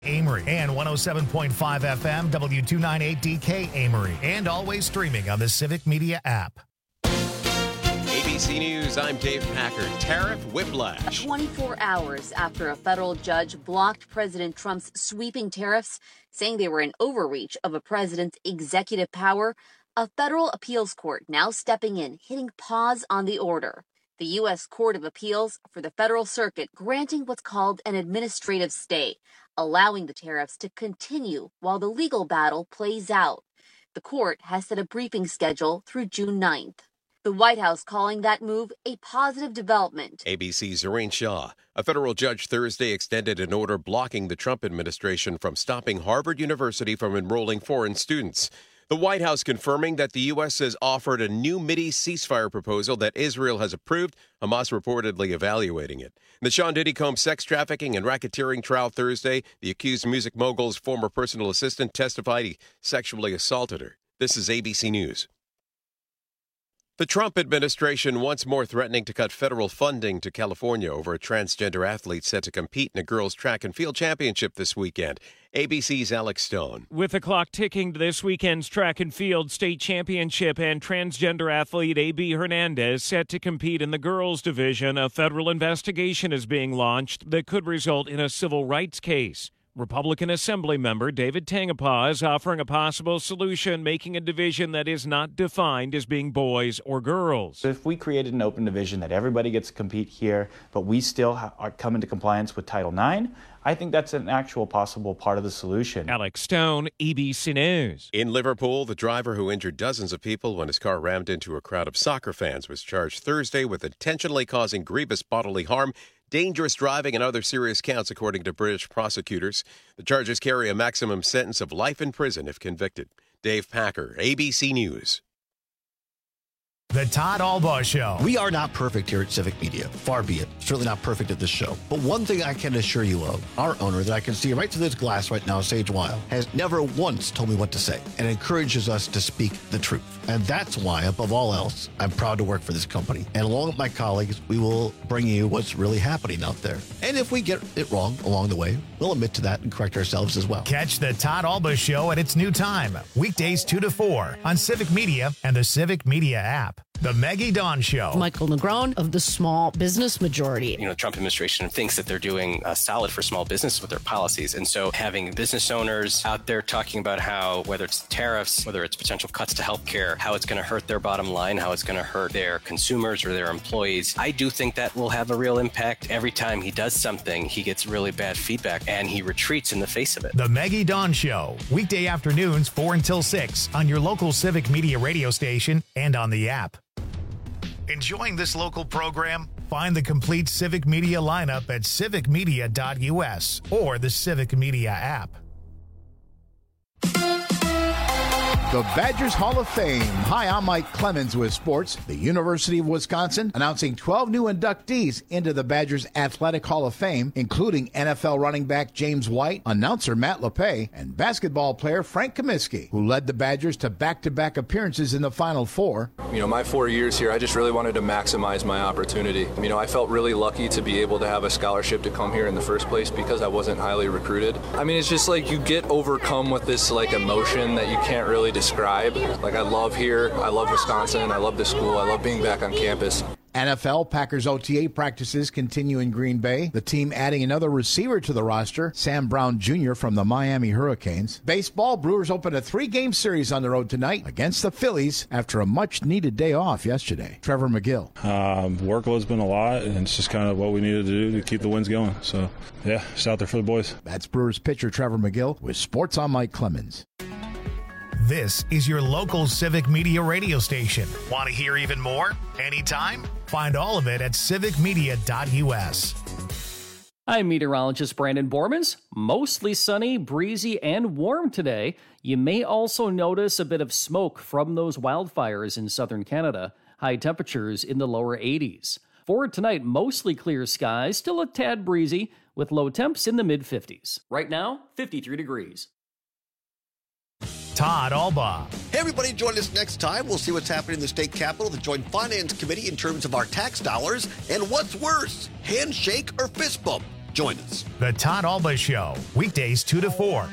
Amory and 107.5 FM W298DK Amory, and always streaming on the Civic Media app. ABC News, I'm Dave Packard. Tariff whiplash. 24 hours after a federal judge blocked President Trump's sweeping tariffs, saying they were an overreach of a president's executive power, a federal appeals court now stepping in, hitting pause on the order. The U.S. Court of Appeals for the Federal Circuit granting what's called an administrative stay, allowing the tariffs to continue while the legal battle plays out. The court has set a briefing schedule through June 9th. The White House calling that move a positive development. ABC's Zorain Shaw. A federal judge Thursday extended an order blocking the Trump administration from stopping Harvard University from enrolling foreign students. The White House confirming that the U.S. has offered a new Mideast ceasefire proposal that Israel has approved, Hamas reportedly evaluating it. In the Sean Diddy Combs sex trafficking and racketeering trial Thursday, the accused music mogul's former personal assistant testified he sexually assaulted her. This is ABC News. The Trump administration once more threatening to cut federal funding to California over a transgender athlete set to compete in a girls' track and field championship this weekend. ABC's Alex Stone. With the clock ticking to this weekend's track and field state championship and transgender athlete A.B. Hernandez set to compete in the girls' division, a federal investigation is being launched that could result in a civil rights case. Republican Assembly member David Tangepaw is offering a possible solution, making a division that is not defined as being boys or girls. If we created an open division that everybody gets to compete here, but we still are come into compliance with Title IX, I think that's an actual possible part of the solution. Alex Stone, ABC News. In Liverpool, the driver who injured dozens of people when his car rammed into a crowd of soccer fans was charged Thursday with intentionally causing grievous bodily harm, dangerous driving, and other serious counts, according to British prosecutors. The charges carry a maximum sentence of life in prison if convicted. Dave Packer, ABC News. The Todd Albaugh Show. We are not perfect here at Civic Media. Far be it. Certainly not perfect at this show. But one thing I can assure you of, our owner that I can see right through this glass right now, Sage Weil, has never once told me what to say and encourages us to speak the truth. And that's why, above all else, I'm proud to work for this company. And along with my colleagues, we will bring you what's really happening out there. And if we get it wrong along the way, we'll admit to that and correct ourselves as well. Catch the Todd Albaugh Show at its new time, weekdays 2 to 4 on Civic Media and the Civic Media app. The Maggie Dawn Show. Michael Negron of the Small Business Majority. The Trump administration thinks that they're doing solid for small business with their policies. And so having business owners out there talking about how, whether it's tariffs, whether it's potential cuts to healthcare, how it's going to hurt their bottom line, how it's going to hurt their consumers or their employees, I do think that will have a real impact. Every time he does something, he gets really bad feedback and he retreats in the face of it. The Maggie Dawn Show, weekday afternoons 4 until 6 on your local Civic Media radio station and on the app. Enjoying this local program? Find the complete Civic Media lineup at civicmedia.us or the Civic Media app. The Badgers Hall of Fame. Hi, I'm Mike Clemens with sports. The University of Wisconsin announcing 12 new inductees into the Badgers Athletic Hall of Fame, including NFL running back James White, announcer Matt LePay, and basketball player Frank Kaminsky, who led the Badgers to back-to-back appearances in the Final Four. My 4 years here, I just really wanted to maximize my opportunity. I felt really lucky to be able to have a scholarship to come here in the first place because I wasn't highly recruited. It's just like you get overcome with this emotion that you can't really describe. I love here, I love Wisconsin, I love the school, I love being back on campus. NFL Packers OTA practices continue in Green Bay. The team adding another receiver to the roster, Sam Brown Jr. from the Miami Hurricanes. Baseball, Brewers open a 3-game series on the road tonight against the Phillies after a much-needed day off yesterday. Trevor McGill. Workload's been a lot, and it's just kind of what we needed to do to keep the wins going. So, yeah, just out there for the boys. That's Brewers pitcher Trevor McGill with Sports on Mike Clemens. This is your local Civic Media radio station. Want to hear even more? Anytime? Find all of it at civicmedia.us. I'm meteorologist Brandon Bormans. Mostly sunny, breezy, and warm today. You may also notice a bit of smoke from those wildfires in southern Canada. High temperatures in the lower 80s. For tonight, mostly clear skies, still a tad breezy, with low temps in the mid-50s. Right now, 53 degrees. Todd Albaugh. Hey, everybody, join us next time. We'll see what's happening in the state capitol, the Joint Finance Committee in terms of our tax dollars, and what's worse, handshake or fist bump. Join us. The Todd Alba Show, weekdays 2 to 4.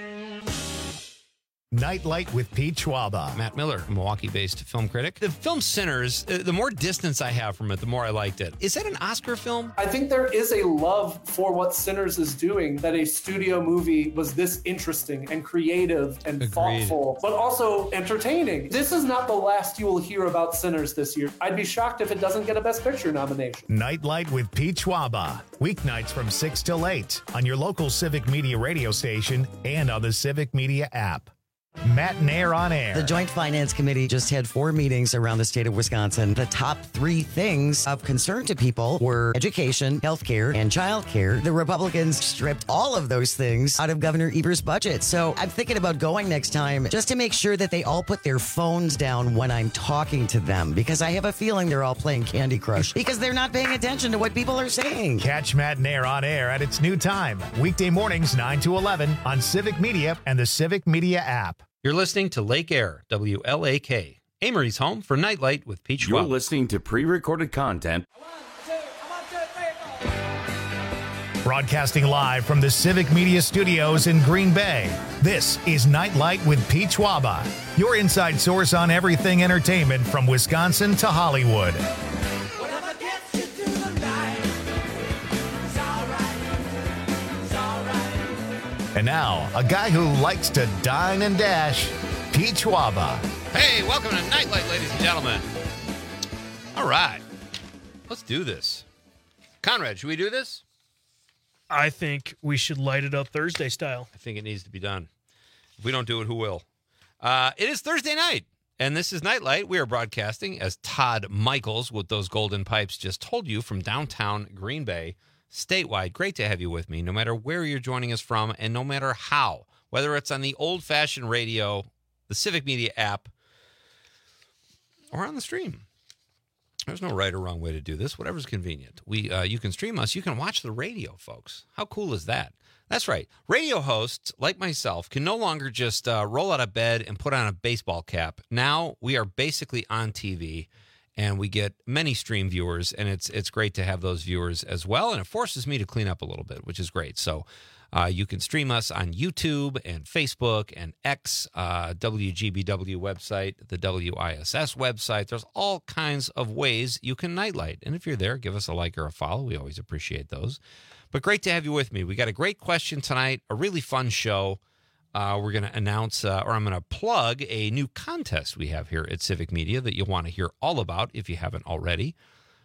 Nightlight with Pete Schwaba. Matt Miller, a Milwaukee-based film critic. The film Sinners, the more distance I have from it, the more I liked it. Is that an Oscar film? I think there is a love for what Sinners is doing, that a studio movie was this interesting and creative and thoughtful, but also entertaining. This is not the last you will hear about Sinners this year. I'd be shocked if it doesn't get a Best Picture nomination. Nightlight with Pete Schwaba. Weeknights from 6 till 8 on your local Civic Media radio station and on the Civic Media app. Matt and Air on Air. The Joint Finance Committee just had 4 meetings around the state of Wisconsin. The top 3 things of concern to people were education, healthcare, and childcare. The Republicans stripped all of those things out of Governor Eber's budget. So I'm thinking about going next time just to make sure that they all put their phones down when I'm talking to them, because I have a feeling they're all playing Candy Crush because they're not paying attention to what people are saying. Catch Matt and Air on Air at its new time. Weekday mornings 9 to 11 on Civic Media and the Civic Media app. You're listening to Lake Air, WLAK, Amory's home for Nightlight with Pete Schwab. You're listening to pre-recorded content. Broadcasting live from the Civic Media Studios in Green Bay, this is Nightlight with Pete Schwaba, your inside source on everything entertainment from Wisconsin to Hollywood. And now, a guy who likes to dine and dash, Pete Schwaba. Hey, welcome to Nightlight, ladies and gentlemen. All right, let's do this. Conrad, should we do this? I think we should light it up Thursday style. I think it needs to be done. If we don't do it, who will? It is Thursday night, and this is Nightlight. We are broadcasting, as Todd Michaels with those golden pipes just told you, from downtown Green Bay, statewide. Great to have you with me, no matter where you're joining us from and no matter how, whether it's on the old-fashioned radio, the Civic Media app, or on the stream. There's no right or wrong way to do this, whatever's convenient. You can stream us. You can watch the radio, folks. How cool is that? That's right. Radio hosts, like myself, can no longer just roll out of bed and put on a baseball cap. Now we are basically on TV, and we get many stream viewers, and it's great to have those viewers as well, and it forces me to clean up a little bit, which is great. So you can stream us on YouTube and Facebook and X, WGBW website, the WISS website. There's all kinds of ways you can nightlight, and if you're there, give us a like or a follow. We always appreciate those. But great to have you with me. We got a great question tonight, a really fun show. We're going to announce, or I'm going to plug a new contest we have here at Civic Media that you'll want to hear all about if you haven't already.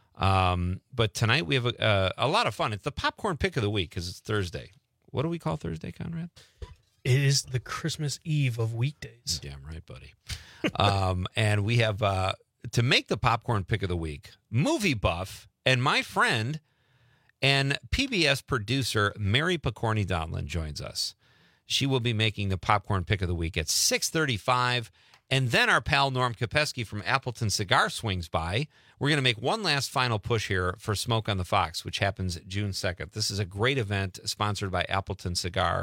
But tonight we have a lot of fun. It's the popcorn pick of the week because it's Thursday. What do we call Thursday, Conrad? It is the Christmas Eve of weekdays. Damn right, buddy. And we have, to make the popcorn pick of the week, movie buff and my friend and PBS producer Mary Picorni Donlin joins us. She will be making the popcorn pick of the week at 6:35, and then our pal Norm Kopeski from Appleton Cigar swings by. We're going to make one last final push here for Smoke on the Fox, which happens June 2nd. This is a great event sponsored by Appleton Cigar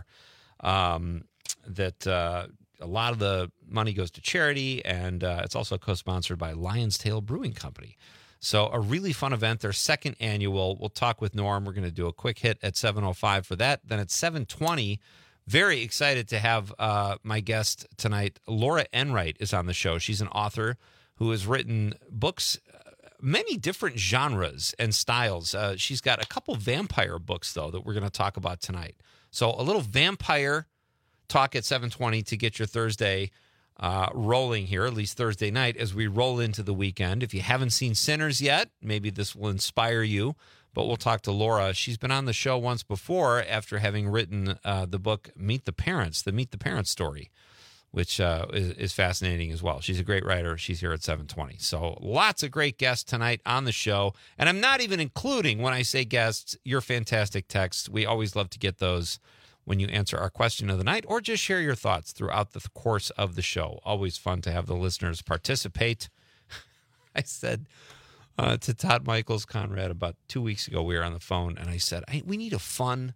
that a lot of the money goes to charity, and it's also co-sponsored by Lion's Tail Brewing Company. So a really fun event, their second annual. We'll talk with Norm. We're going to do a quick hit at 7:05 for that. Then at 7:20, very excited to have my guest tonight. Laura Enright is on the show. She's an author who has written books, many different genres and styles. She's got a couple vampire books, though, that we're going to talk about tonight. So a little vampire talk at 7:20 to get your Thursday rolling here, at least Thursday night, as we roll into the weekend. If you haven't seen Sinners yet, maybe this will inspire you. But we'll talk to Laura. She's been on the show once before after having written the book Meet the Parents, the Meet the Parents story, which is fascinating as well. She's a great writer. She's here at 7:20. So lots of great guests tonight on the show. And I'm not even including, when I say guests, your fantastic texts. We always love to get those when you answer our question of the night or just share your thoughts throughout the course of the show. Always fun to have the listeners participate. I said to Todd Michaels, Conrad, about 2 weeks ago, we were on the phone, and I said, we need a fun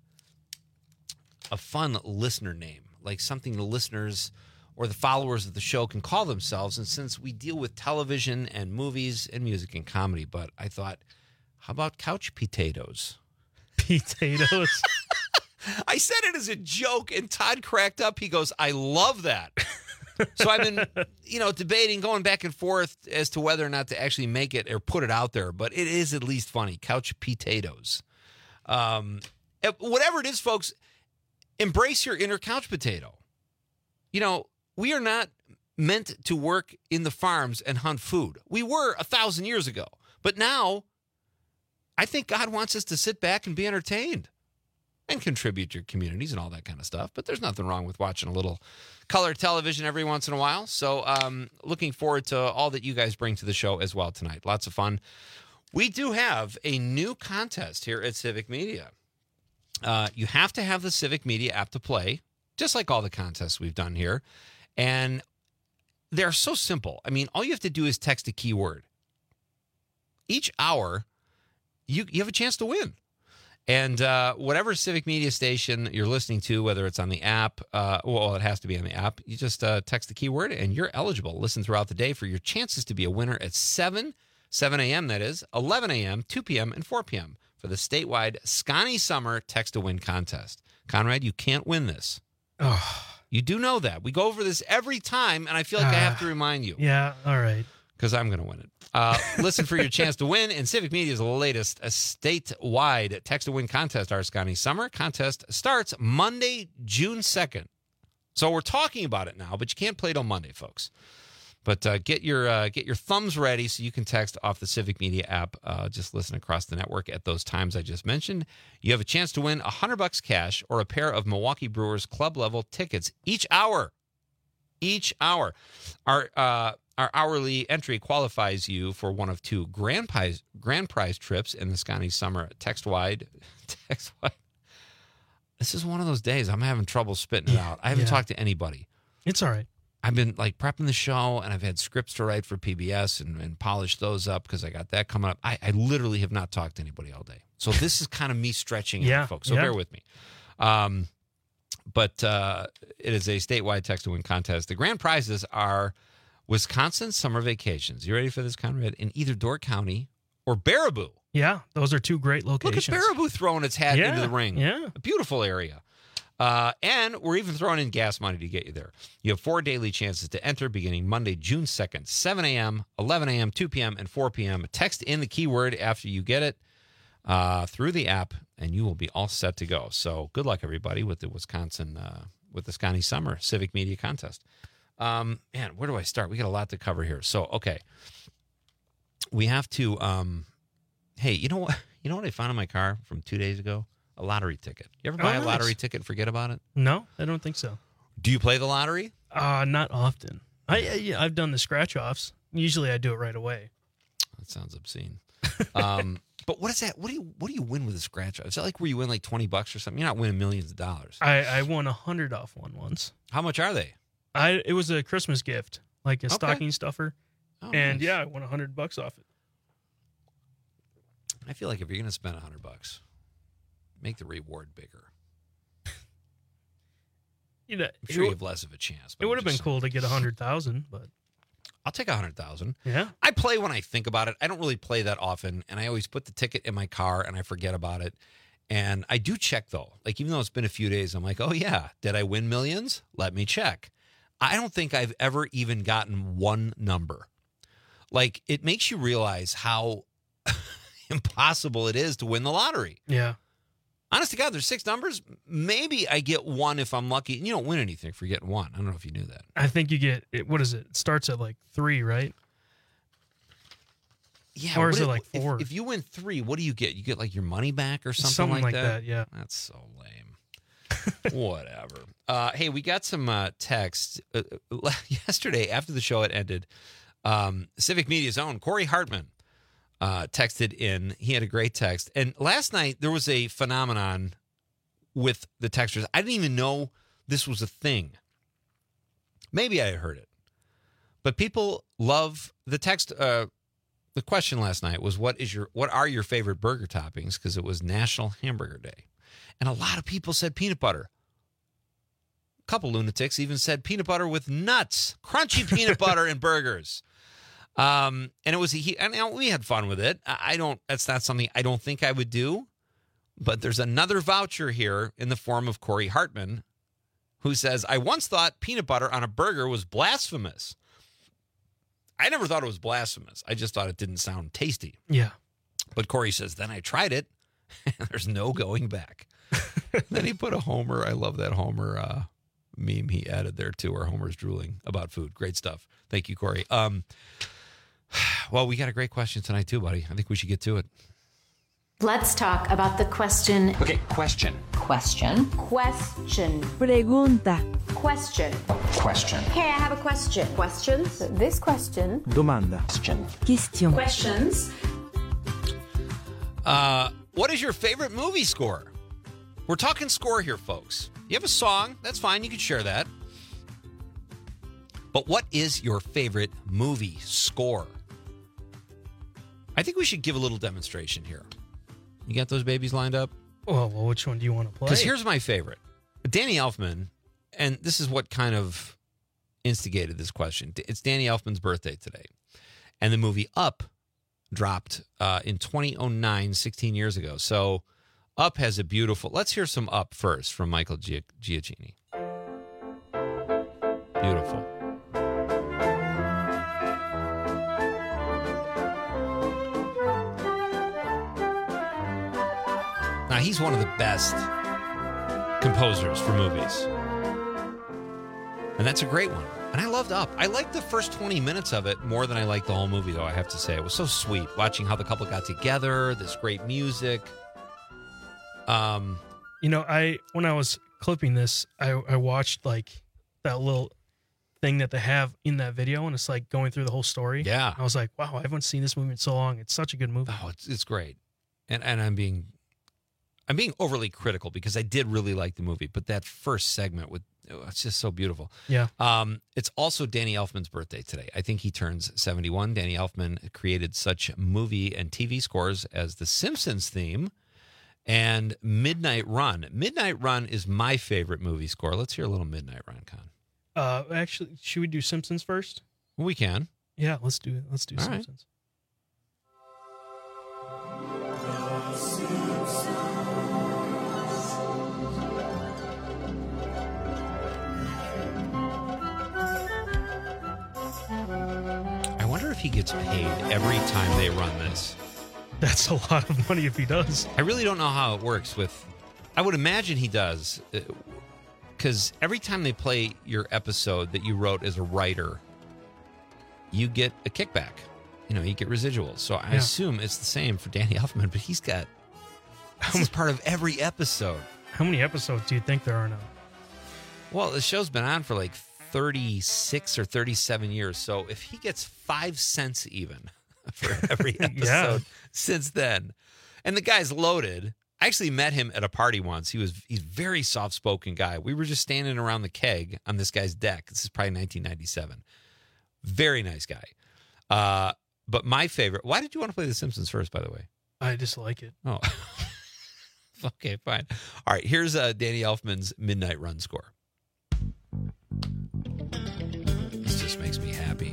listener name, like something the listeners or the followers of the show can call themselves. And since we deal with television and movies and music and comedy, but I thought, how about Couch Potatoes? potatoes. I said it as a joke, and Todd cracked up. He goes, I love that. So I've been, debating, going back and forth as to whether or not to actually make it or put it out there. But it is at least funny. Couch potatoes. Whatever it is, folks, embrace your inner couch potato. We are not meant to work in the farms and hunt food. We were 1,000 years ago. But now, I think God wants us to sit back and be entertained and contribute to your communities and all that kind of stuff. But there's nothing wrong with watching a little color television every once in a while. So looking forward to all that you guys bring to the show as well tonight. Lots of fun. We do have a new contest here at Civic Media. You have to have the Civic Media app to play, just like all the contests we've done here. And they're so simple. I mean, all you have to do is text a keyword. Each hour, you have a chance to win. And whatever Civic Media station you're listening to, whether it's on the app, it has to be on the app, you just text the keyword and you're eligible. Listen throughout the day for your chances to be a winner at 7 a.m., that is, 11 a.m., 2 p.m., and 4 p.m. for the statewide Scotty Summer Text-to-Win contest. Conrad, you can't win this. Oh. You do know that. We go over this every time, and I feel like I have to remind you. Yeah, all right. Because I'm going to win it. Listen for your chance to win in Civic Media's latest statewide text-to-win contest, our Scotty Summer contest, starts Monday, June 2nd. So we're talking about it now, but you can't play till Monday, folks. But get your thumbs ready so you can text off the Civic Media app. Just listen across the network at those times I just mentioned. You have a chance to win $100 cash or a pair of Milwaukee Brewers club-level tickets each hour. Each hour. Our hourly entry qualifies you for one of two grand prize trips in the Scotty Summer text-wide. This is one of those days I'm having trouble spitting it out. I haven't talked to anybody. It's all right. I've been prepping the show, and I've had scripts to write for PBS and polish those up because I got that coming up. I literally have not talked to anybody all day. So this is kind of me stretching out, folks. So bear with me. But it is a statewide text-to-win contest. The grand prizes are Wisconsin summer vacations. You ready for this, Conrad? In either Door County or Baraboo. Yeah, those are two great locations. Look at Baraboo throwing its hat into the ring. Yeah. A beautiful area. And we're even throwing in gas money to get you there. You have 4 daily chances to enter beginning Monday, June 2nd, 7 a.m., 11 a.m., 2 p.m., and 4 p.m. Text in the keyword after you get it through the app, and you will be all set to go. So good luck, everybody, with the with the Scotty Summer Civic Media Contest. Man, where do I start? We got a lot to cover here. So, okay. We have to, hey, you know what? You know what I found in my car from 2 days ago? A lottery ticket. You ever buy a lottery ticket and forget about it? No, I don't think so. Do you play the lottery? Not often. I've done the scratch-offs. Usually I do it right away. That sounds obscene. But what is that? What do you win with a scratch-off? Is that like where you win like $20 or something? You're not winning millions of dollars. I won $100 off one once. How much are they? It was a Christmas gift, like a stocking stuffer. Oh, and nice. I won $100 off it. I feel like if you're going to spend $100, make the reward bigger. I'm sure you have less of a chance. It would have been cool to get 100,000, but I'll take 100,000. Yeah, I play when I think about it. I don't really play that often, and I always put the ticket in my car and I forget about it. And I do check though. Like even though it's been a few days, I'm like, oh yeah, did I win millions? Let me check. I don't think I've ever even gotten one number. Like it makes you realize how impossible it is to win the lottery. Yeah. Honest to God, there's 6 numbers. Maybe I get one if I'm lucky. And you don't win anything for getting one. I don't know if you knew that. I think you get, what is it? It starts at like 3, right? Yeah. Or is it like 4? If you win 3, what do you get? You get like your money back or something like that? Yeah. That's so lame. Whatever. Hey, we got some texts. Yesterday, after the show had ended, Civic Media's own Corey Hartman texted in. He had a great text. And last night, there was a phenomenon with the texters. I didn't even know this was a thing. Maybe I had heard it. But people love the text. The question last night was, what are your favorite burger toppings? Because it was National Hamburger Day. And a lot of people said peanut butter. A couple lunatics even said peanut butter with nuts. Crunchy peanut butter in burgers. And it was and we had fun with it. That's not something I don't think I would do, But there's another voucher here in the form of Corey Hartman, who says, I once thought peanut butter on a burger was blasphemous. I never thought it was blasphemous. I just thought it didn't sound tasty. Yeah. But Corey says, then I tried it, and there's no going back. Then he put a Homer. I love that Homer meme he added there, too, where Homer's drooling about food. Great stuff. Thank you, Corey. Well, we got a great question tonight, too, buddy. I think we should get to it. Let's talk about the question. Okay, question. Question. Pregunta. Question. Hey, I have a question. Questions? This question. Domanda. Question. Questions. What is your favorite movie score? We're talking score here, folks. You have a song, that's fine. You can share that. But what is your favorite movie score? I think we should give a little demonstration here. You got those babies lined up? Oh, well, which one do you want to play? Because here's my favorite. Danny Elfman, and this is what kind of instigated this question. It's Danny Elfman's birthday today. And the movie Up dropped in 2009, 16 years ago. So Up has a beautiful... Let's hear some Up first from Michael Giacchini. Beautiful. Now, he's one of the best composers for movies. And that's a great one. And I loved Up. I liked the first 20 minutes of it more than I liked the whole movie, though, I have to say. It was so sweet, watching how the couple got together, this great music. You know, when I was clipping this, I watched, like, that little thing that they have in that video, and it's, like, going through the whole story. Yeah. I was like, wow, I haven't seen this movie in so long. It's such a good movie. Oh, it's great. And I'm being overly critical because I did really like the movie, but that first segment it's just so beautiful. Yeah. It's also Danny Elfman's birthday today. I think he turns 71. Danny Elfman created such movie and TV scores as The Simpsons theme and Midnight Run. Midnight Run is my favorite movie score. Let's hear a little Midnight Run, Con. Actually, should we do Simpsons first? We can. Yeah, let's do All Simpsons. Right. I wonder if he gets paid every time they run this. That's a lot of money if he does. I really don't know how it works with... I would imagine he does, because every time they play your episode that you wrote as a writer, you get a kickback. You know, you get residuals. So I assume it's the same for Danny Elfman, but he's got... This is part of every episode. How many episodes do you think there are now? Well, the show's been on for like 36 or 37 years. So if he gets 5 cents even for every episode since then, and the guy's loaded. I actually met him at a party once. He's a very soft-spoken guy. We were just standing around the keg on this guy's deck. This is probably 1997. Very nice guy. But my favorite... Why did you want to play The Simpsons first, by the way? I just like it. Oh. Okay, fine. All right, here's Danny Elfman's Midnight Run score. This just makes me happy.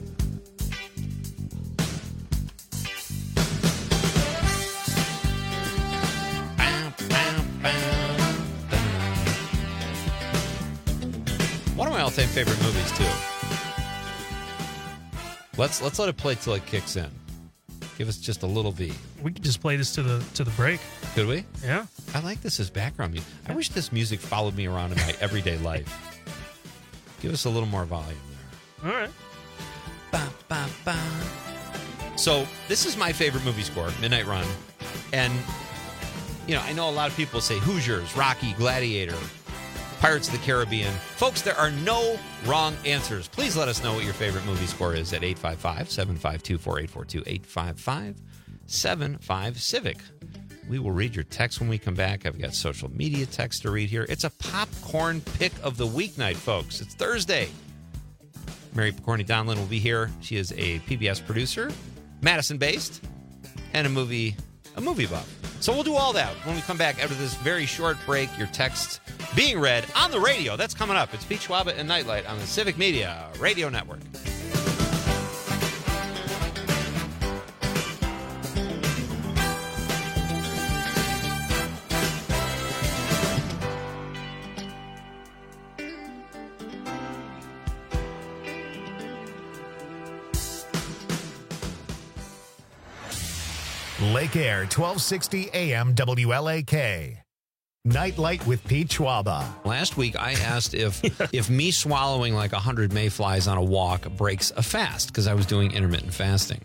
One of my all-time favorite movies, too. Let's let it play till it kicks in. Give us just a little V. We could just play this to the break. Could we? Yeah. I like this as background music. I wish this music followed me around in my everyday life. Give us a little more volume there. All right. Ba, ba, ba. So this is my favorite movie score, Midnight Run. And, you know, I know a lot of people say Hoosiers, Rocky, Gladiator, Pirates of the Caribbean. Folks, there are no wrong answers. Please let us know what your favorite movie score is at 855-752-4842, 855-75-CIVIC. We will read your text when we come back. I've got social media text to read here. It's a popcorn pick of the weeknight, folks. It's Thursday. Mary Picorni Donlin will be here. She is a PBS producer, Madison-based, and a movie buff. So we'll do all that when we come back after this very short break. Your text being read on the radio. That's coming up. It's Pete Schwaba and Nightlight on the Civic Media Radio Network. Lake Air, 1260 AM WLAK. Nightlight with Pete Schwaba. Last week, I asked if me swallowing like 100 mayflies on a walk breaks a fast, because I was doing intermittent fasting.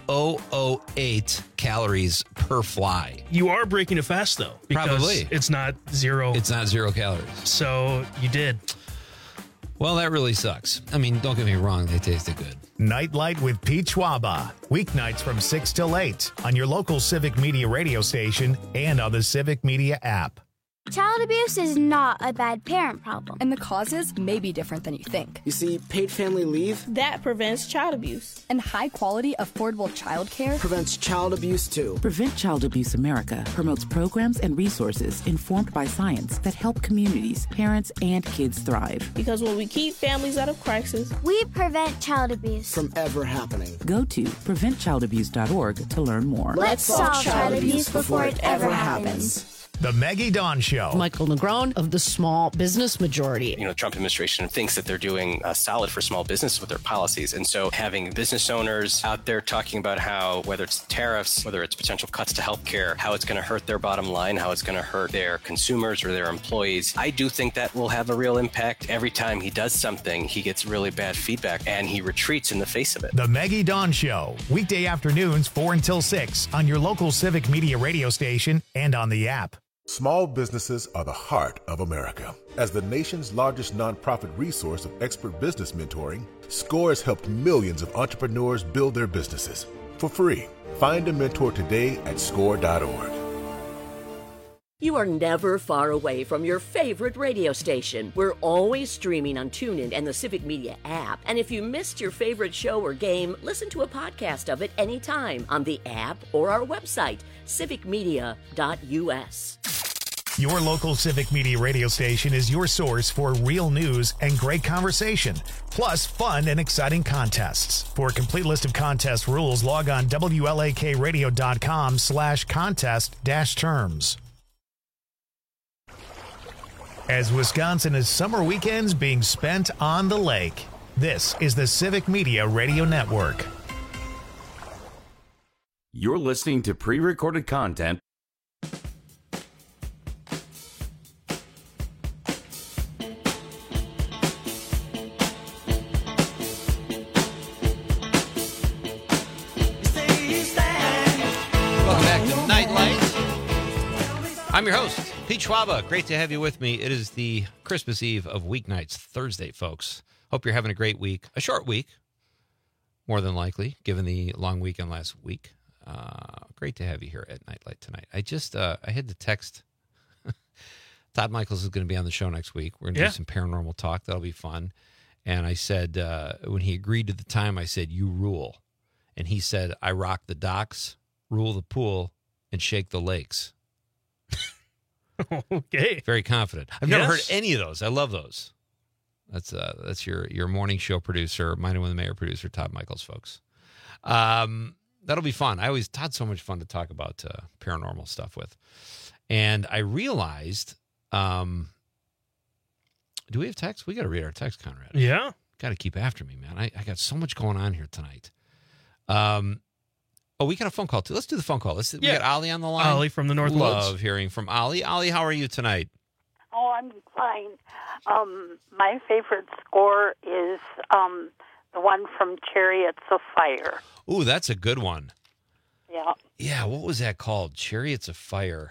0.008 calories per fly. You are breaking a fast, though. Because Probably. it's not zero. It's not 0 calories. So you did. Well, that really sucks. I mean, don't get me wrong, they tasted good. Nightlight with Pete Schwaba. Weeknights from 6 till 8 on your local Civic Media radio station and on the Civic Media app. Child abuse is not a bad parent problem. And the causes may be different than you think. You see, paid family leave that prevents child abuse. And high quality, affordable child care prevents child abuse too. Prevent Child Abuse America promotes programs and resources informed by science that help communities, parents, and kids thrive. Because when we keep families out of crisis, we prevent child abuse from ever happening. Go to preventchildabuse.org to learn more. Let's solve child abuse before it ever happens. The Maggie Dawn Show. Michael Negron of the Small Business Majority. You know, the Trump administration thinks that they're doing solid for small business with their policies. And so having business owners out there talking about how, whether it's tariffs, whether it's potential cuts to healthcare, how it's going to hurt their bottom line, how it's going to hurt their consumers or their employees, I do think that will have a real impact. Every time he does something, he gets really bad feedback and he retreats in the face of it. The Maggie Dawn Show. Weekday afternoons 4 until 6 on your local Civic Media radio station and on the app. Small businesses are the heart of America. As the nation's largest nonprofit resource of expert business mentoring, SCORE has helped millions of entrepreneurs build their businesses for free. Find a mentor today at score.org. You are never far away from your favorite radio station. We're always streaming on TuneIn and the Civic Media app. And if you missed your favorite show or game, listen to a podcast of it anytime on the app or our website, civicmedia.us. Your local Civic Media radio station is your source for real news and great conversation, plus fun and exciting contests. For a complete list of contest rules, log on WLAKradio.com/contest-terms. As Wisconsin is summer weekends being spent on the lake, this is the Civic Media Radio Network. You're listening to pre-recorded content. Welcome back to Nightlight. I'm your host, Pete Schwaba. Great to have you with me. It is the Christmas Eve of weeknights, Thursday, folks. Hope you're having a great week. A short week, more than likely, given the long weekend last week. Great to have you here at Nightlight tonight. I had to text. Todd Michaels is going to be on the show next week. We're going to do some paranormal talk. That'll be fun. And I said, when he agreed to the time, I said, "You rule." And he said, "I rock the docks, rule the pool, and shake the lakes." Okay. Very confident. I've never heard any of those. I love those. That's your morning show producer, Mine with the Mayor producer, Todd Michaels, folks. That'll be fun. Todd's so much fun to talk about paranormal stuff with. And I realized, do we have text? We got to read our text, Conrad. Yeah. Got to keep after me, man. I got so much going on here tonight. We got a phone call, too. Let's do the phone call. We got Ollie on the line. Ollie from the North Woods. Love hearing from Ollie. Ollie, how are you tonight? Oh, I'm fine. My favorite score is the one from Chariots of Fire. Ooh, that's a good one. Yeah. Yeah, what was that called? Chariots of Fire.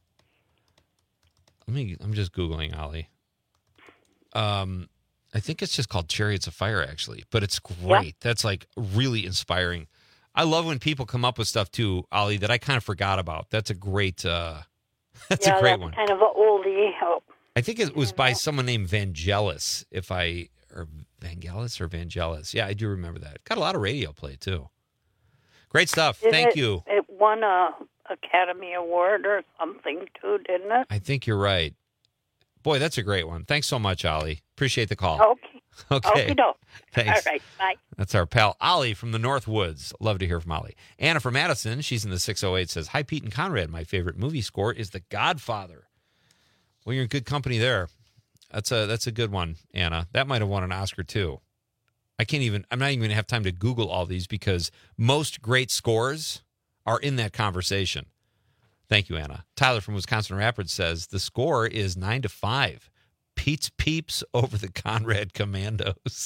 I'm just Googling, Ollie. I think it's just called Chariots of Fire, actually. But it's great. Yep. That's like really inspiring. I love when people come up with stuff too, Ollie, that I kind of forgot about. That's a great a great one. Kind of an oldie. I think it was by someone named Vangelis, or Vangelis. Yeah, I do remember that. Got a lot of radio play too. Great stuff. Thank you. It won a Academy Award or something too, didn't it? I think you're right. Boy, that's a great one. Thanks so much, Ollie. Appreciate the call. Okay. Okey-doke. Thanks. All right. Bye. That's our pal, Ollie from the North Woods. Love to hear from Ollie. Anna from Madison, she's in the 608, says, "Hi, Pete and Conrad. My favorite movie score is The Godfather." Well, you're in good company there. That's a good one, Anna. That might have won an Oscar, too. I'm not even going to have time to Google all these because most great scores are in that conversation. Thank you, Anna. Tyler from Wisconsin Rapids says the score is 9-5. Pete's Peeps over the Conrad Commandos.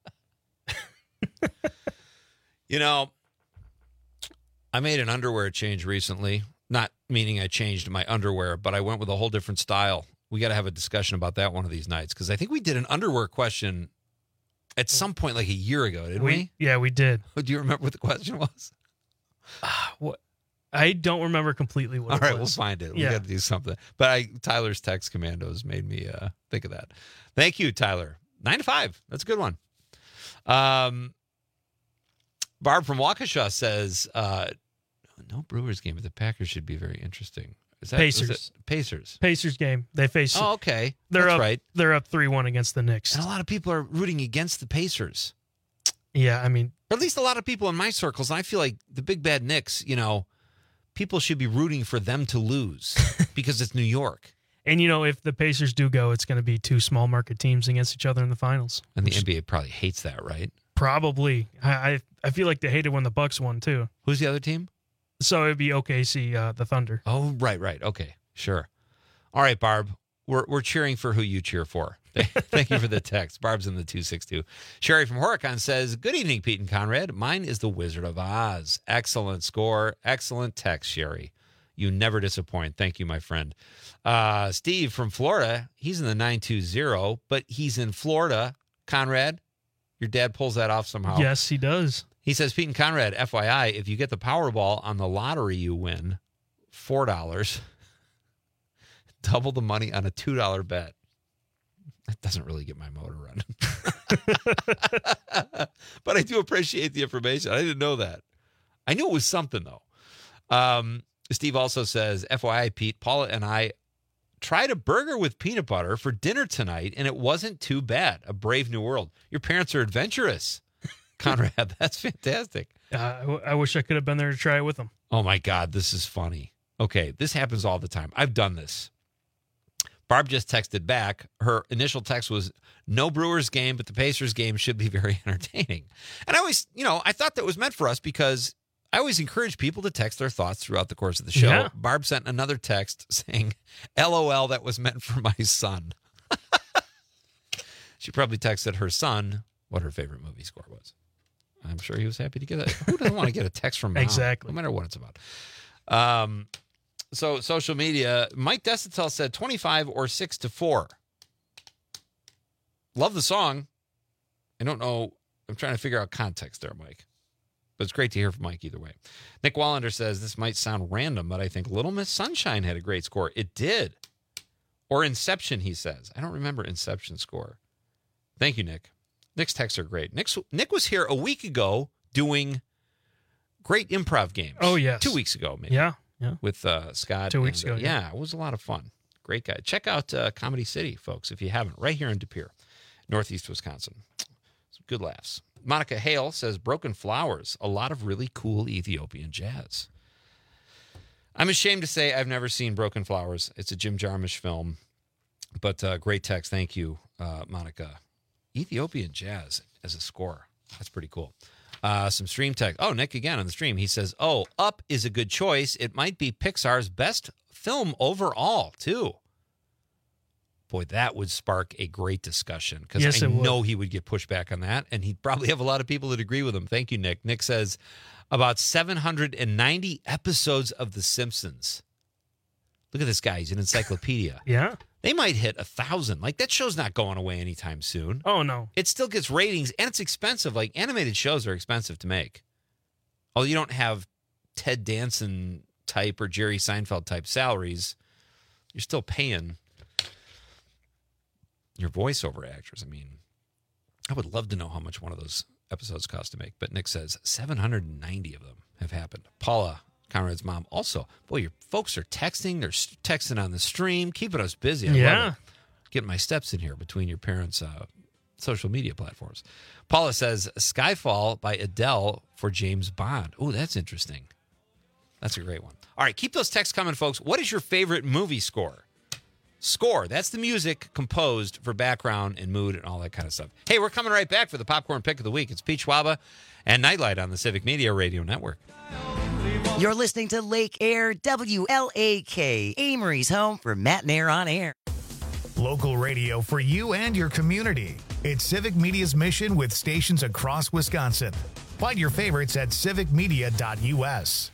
You know, I made an underwear change recently. Not meaning I changed my underwear, but I went with a whole different style. We got to have a discussion about that one of these nights, because I think we did an underwear question at some point like a year ago, didn't we? Yeah, we did. Do you remember what the question was? What? I don't remember completely what All it right, was. we'll find it. We got to do something. But Tyler's text commandos made me think of that. Thank you, Tyler. 9-5. That's a good one. Barb from Waukesha says, no Brewers game, but the Packers should be very interesting. Pacers. Pacers game. They face. Oh, okay. That's up, right. They're up 3-1 against the Knicks. And a lot of people are rooting against the Pacers. Yeah, I mean. Or at least a lot of people in my circles. And I feel like the big bad Knicks, you know, people should be rooting for them to lose because it's New York. And, you know, if the Pacers do go, it's going to be two small market teams against each other in the finals. And the NBA probably hates that, right? Probably. I feel like they hated when the Bucks won, too. Who's the other team? So it'd be OKC, the Thunder. Oh, right. Okay, sure. All right, Barb. We're cheering for who you cheer for. Thank you for the text. Barb's in the 262. Sherry from Horicon says, good evening, Pete and Conrad. Mine is the Wizard of Oz. Excellent score. Excellent text, Sherry. You never disappoint. Thank you, my friend. Steve from Florida, he's in the 920, but he's in Florida. Conrad, your dad pulls that off somehow. Yes, he does. He says, Pete and Conrad, FYI, if you get the Powerball on the lottery, you win $4. Double the money on a $2 bet. That doesn't really get my motor running. But I do appreciate the information. I didn't know that. I knew it was something, though. Steve also says, FYI, Pete, Paula and I tried a burger with peanut butter for dinner tonight, and it wasn't too bad. A brave new world. Your parents are adventurous. Conrad, that's fantastic. I wish I could have been there to try it with them. Oh, my God, this is funny. Okay, this happens all the time. I've done this. Barb just texted back. Her initial text was, no Brewers game, but the Pacers game should be very entertaining. And I always, I thought that was meant for us because I always encourage people to text their thoughts throughout the course of the show. Yeah. Barb sent another text saying, LOL, that was meant for my son. She probably texted her son what her favorite movie score was. I'm sure he was happy to get that. Who doesn't want to get a text from mom? Exactly. No matter what it's about. So social media, Mike Desitel said 25 or 6-4. Love the song. I don't know. I'm trying to figure out context there, Mike. But it's great to hear from Mike either way. Nick Wallander says, this might sound random, but I think Little Miss Sunshine had a great score. It did. Or Inception, he says. I don't remember Inception's score. Thank you, Nick. Nick's texts are great. Nick was here a week ago doing great improv games. Oh, yes. 2 weeks ago, maybe. Yeah. With Scott. 2 weeks ago. Yeah, it was a lot of fun. Great guy. Check out Comedy City, folks, if you haven't. Right here in De Pere, Northeast Wisconsin. Some good laughs. Monica Hale says, Broken Flowers, a lot of really cool Ethiopian jazz. I'm ashamed to say I've never seen Broken Flowers. It's a Jim Jarmusch film, but great text. Thank you, Monica. Ethiopian jazz as a score. That's pretty cool. Some stream text. Oh, Nick again on the stream. He says, Up is a good choice. It might be Pixar's best film overall, too. Boy, that would spark a great discussion because yes, I know he would get pushback on that, and he'd probably have a lot of people that agree with him. Thank you, Nick. Nick says, about 790 episodes of The Simpsons. Look at this guy. He's an encyclopedia. Yeah. They might hit 1,000. Like, that show's not going away anytime soon. Oh, no. It still gets ratings, and it's expensive. Like, animated shows are expensive to make. Although you don't have Ted Danson type or Jerry Seinfeld type salaries, you're still paying your voiceover actors. I mean, I would love to know how much one of those episodes cost to make. But Nick says 790 of them have happened. Paula, Conrad's mom, also. Boy, your folks are texting. They're texting on the stream, keeping us busy. I love it. Getting my steps in here between your parents' social media platforms. Paula says Skyfall by Adele for James Bond. Oh, that's interesting. That's a great one. All right, keep those texts coming, folks. What is your favorite movie score? Score. That's the music composed for background and mood and all that kind of stuff. Hey, we're coming right back for the Popcorn Pick of the Week. It's Pete Schwaba and Nightlight on the Civic Media Radio Network. You're listening to Lake Air WLAK, Amory's home for Matt and Air on Air. Local radio for you and your community. It's Civic Media's mission with stations across Wisconsin. Find your favorites at civicmedia.us.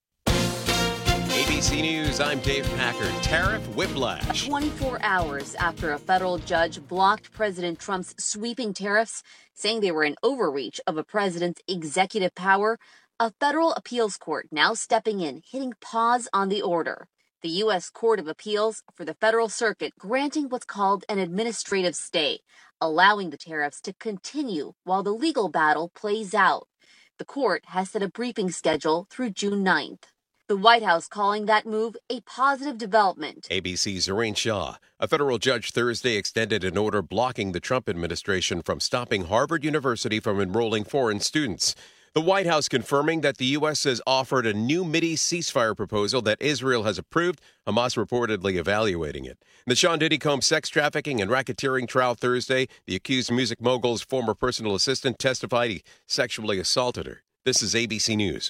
ABC News, I'm Dave Packard. Tariff whiplash. 24 hours after a federal judge blocked President Trump's sweeping tariffs, saying they were an overreach of a president's executive power, a federal appeals court now stepping in, hitting pause on the order. The U.S. Court of Appeals for the Federal Circuit granting what's called an administrative stay, allowing the tariffs to continue while the legal battle plays out. The court has set a briefing schedule through June 9th. The White House calling that move a positive development. ABC's Zorain Shaw. A federal judge Thursday extended an order blocking the Trump administration from stopping Harvard University from enrolling foreign students. The White House confirming that the U.S. has offered a new Mideast ceasefire proposal that Israel has approved, Hamas reportedly evaluating it. In the Sean Diddy Combs sex trafficking and racketeering trial Thursday, the accused music mogul's former personal assistant testified he sexually assaulted her. This is ABC News.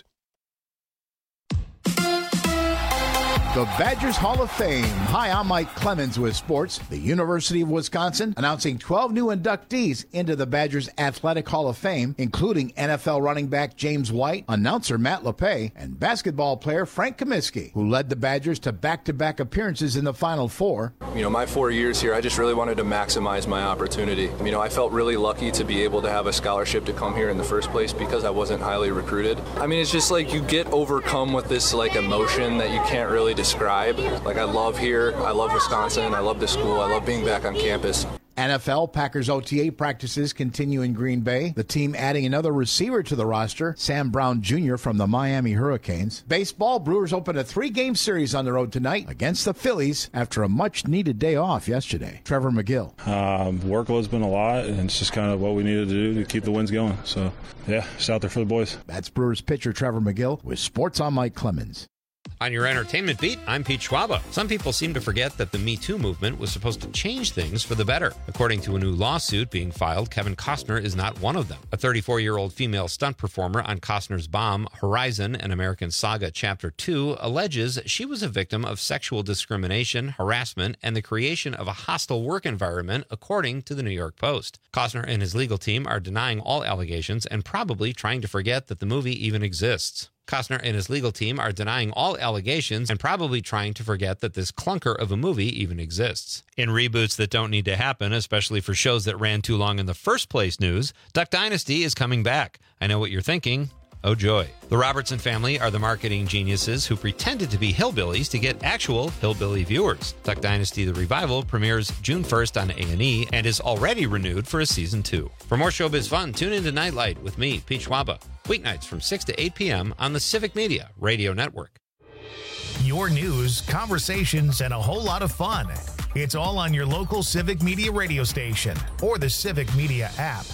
The Badgers Hall of Fame. Hi, I'm Mike Clemens with sports. The University of Wisconsin announcing 12 new inductees into the Badgers Athletic Hall of Fame, including NFL running back James White, announcer Matt LePay, and basketball player Frank Kaminsky, who led the Badgers to back-to-back appearances in the Final Four. My 4 years here, I just really wanted to maximize my opportunity. I felt really lucky to be able to have a scholarship to come here in the first place because I wasn't highly recruited. It's just like you get overcome with this emotion that you can't really describe. I love here, I love Wisconsin, I love the school, I love being back on campus. NFL Packers OTA practices continue in Green Bay. The team adding another receiver to the roster, Sam Brown Jr. from the Miami Hurricanes. Baseball, Brewers opened a 3-game series on the road tonight against the Phillies after a much-needed day off yesterday. Trevor McGill. Workload's been a lot, and it's just kind of what we needed to do to keep the wins going. So, yeah, just out there for the boys. That's Brewers pitcher Trevor McGill with Sports on Mike Clemens. On your entertainment beat, I'm Pete Schwaba. Some people seem to forget that the Me Too movement was supposed to change things for the better. According to a new lawsuit being filed, Kevin Costner is not one of them. A 34-year-old female stunt performer on Costner's Bomb, Horizon, an American Saga Chapter 2, alleges she was a victim of sexual discrimination, harassment, and the creation of a hostile work environment, according to the New York Post. Costner and his legal team are denying all allegations and probably trying to forget that the movie even exists. Costner and his legal team are denying all allegations and probably trying to forget that this clunker of a movie even exists. In reboots that don't need to happen, especially for shows that ran too long in the first place news, Duck Dynasty is coming back. I know what you're thinking. Oh, joy. The Robertson family are the marketing geniuses who pretended to be hillbillies to get actual hillbilly viewers. Duck Dynasty The Revival premieres June 1st on A&E and is already renewed for a season 2. For more showbiz fun, tune into Nightlight with me, Pete Schwaba. Weeknights from 6 to 8 p.m. on the Civic Media Radio Network. Your news, conversations, and a whole lot of fun. It's all on your local Civic Media radio station or the Civic Media app.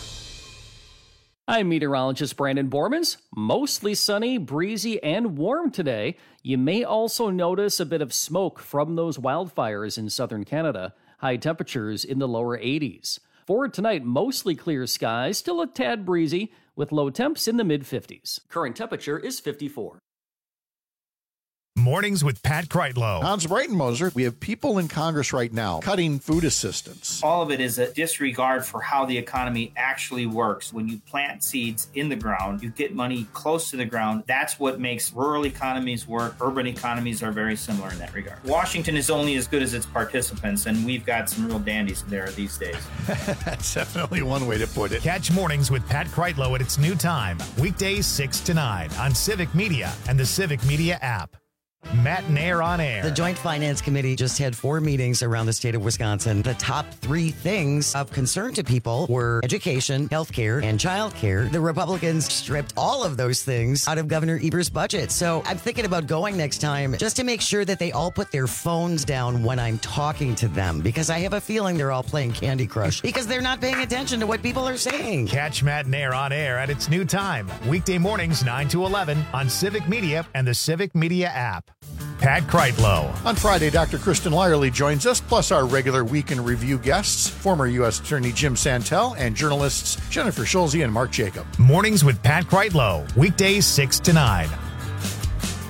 I'm meteorologist Brandon Bormans. Mostly sunny, breezy, and warm today. You may also notice a bit of smoke from those wildfires in southern Canada. High temperatures in the lower 80s. For tonight, mostly clear skies, still a tad breezy, with low temps in the mid-50s. Current temperature is 54. Mornings with Pat Kreitlow. Hans Breitenmoser, we have people in Congress right now cutting food assistance. All of it is a disregard for how the economy actually works. When you plant seeds in the ground, you get money close to the ground. That's what makes rural economies work. Urban economies are very similar in that regard. Washington is only as good as its participants, and we've got some real dandies there these days. That's definitely one way to put it. Catch Mornings with Pat Kreitlow at its new time, weekdays 6 to 9 on Civic Media and the Civic Media app. Matt and Air on Air. The Joint Finance Committee just had 4 meetings around the state of Wisconsin. The top 3 things of concern to people were education, healthcare, and childcare. The Republicans stripped all of those things out of Governor Evers' budget. So I'm thinking about going next time just to make sure that they all put their phones down when I'm talking to them, because I have a feeling they're all playing Candy Crush because they're not paying attention to what people are saying. Catch Matt and Air on Air at its new time, weekday mornings 9 to 11 on Civic Media and the Civic Media app. Pat Kreitlow. On Friday, Dr. Kristen Lyerly joins us, plus our regular Week in Review guests, former U.S. Attorney Jim Santel and journalists Jennifer Schulze and Mark Jacob. Mornings with Pat Kreitlow, weekdays 6 to 9.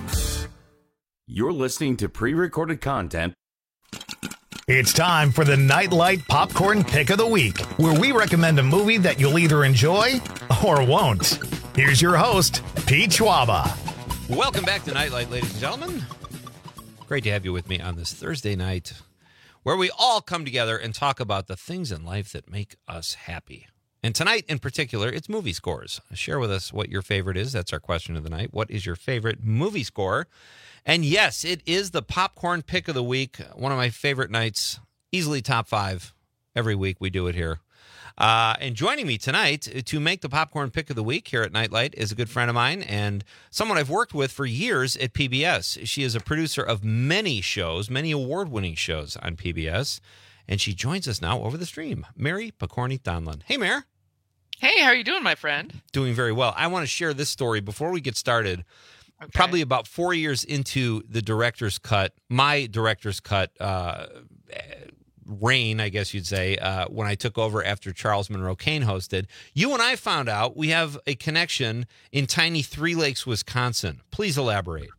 You're listening to pre-recorded content. It's time for the Nightlight Popcorn Pick of the Week, where we recommend a movie that you'll either enjoy or won't. Here's your host, Pete Schwaba. Welcome back to Nightlight, ladies and gentlemen. Great to have you with me on this Thursday night, where we all come together and talk about the things in life that make us happy. And tonight, in particular, it's movie scores. Share with us what your favorite is. That's our question of the night. What is your favorite movie score? And yes, it is the Popcorn Pick of the Week. One of my favorite nights, easily top 5 every week we do it here. And joining me tonight to make the Popcorn Pick of the Week here at Nightlight is a good friend of mine and someone I've worked with for years at PBS. She is a producer of many shows, many award-winning shows on PBS. And she joins us now over the stream, Mary Picorni Donlon. Hey, Mare. Hey, how are you doing, my friend? Doing very well. I want to share this story before we get started. Okay. Probably about 4 years into the director's cut, my director's cut reign, I guess you'd say, when I took over after Charles Monroe Kane hosted, you and I found out we have a connection in tiny Three Lakes, Wisconsin. Please elaborate.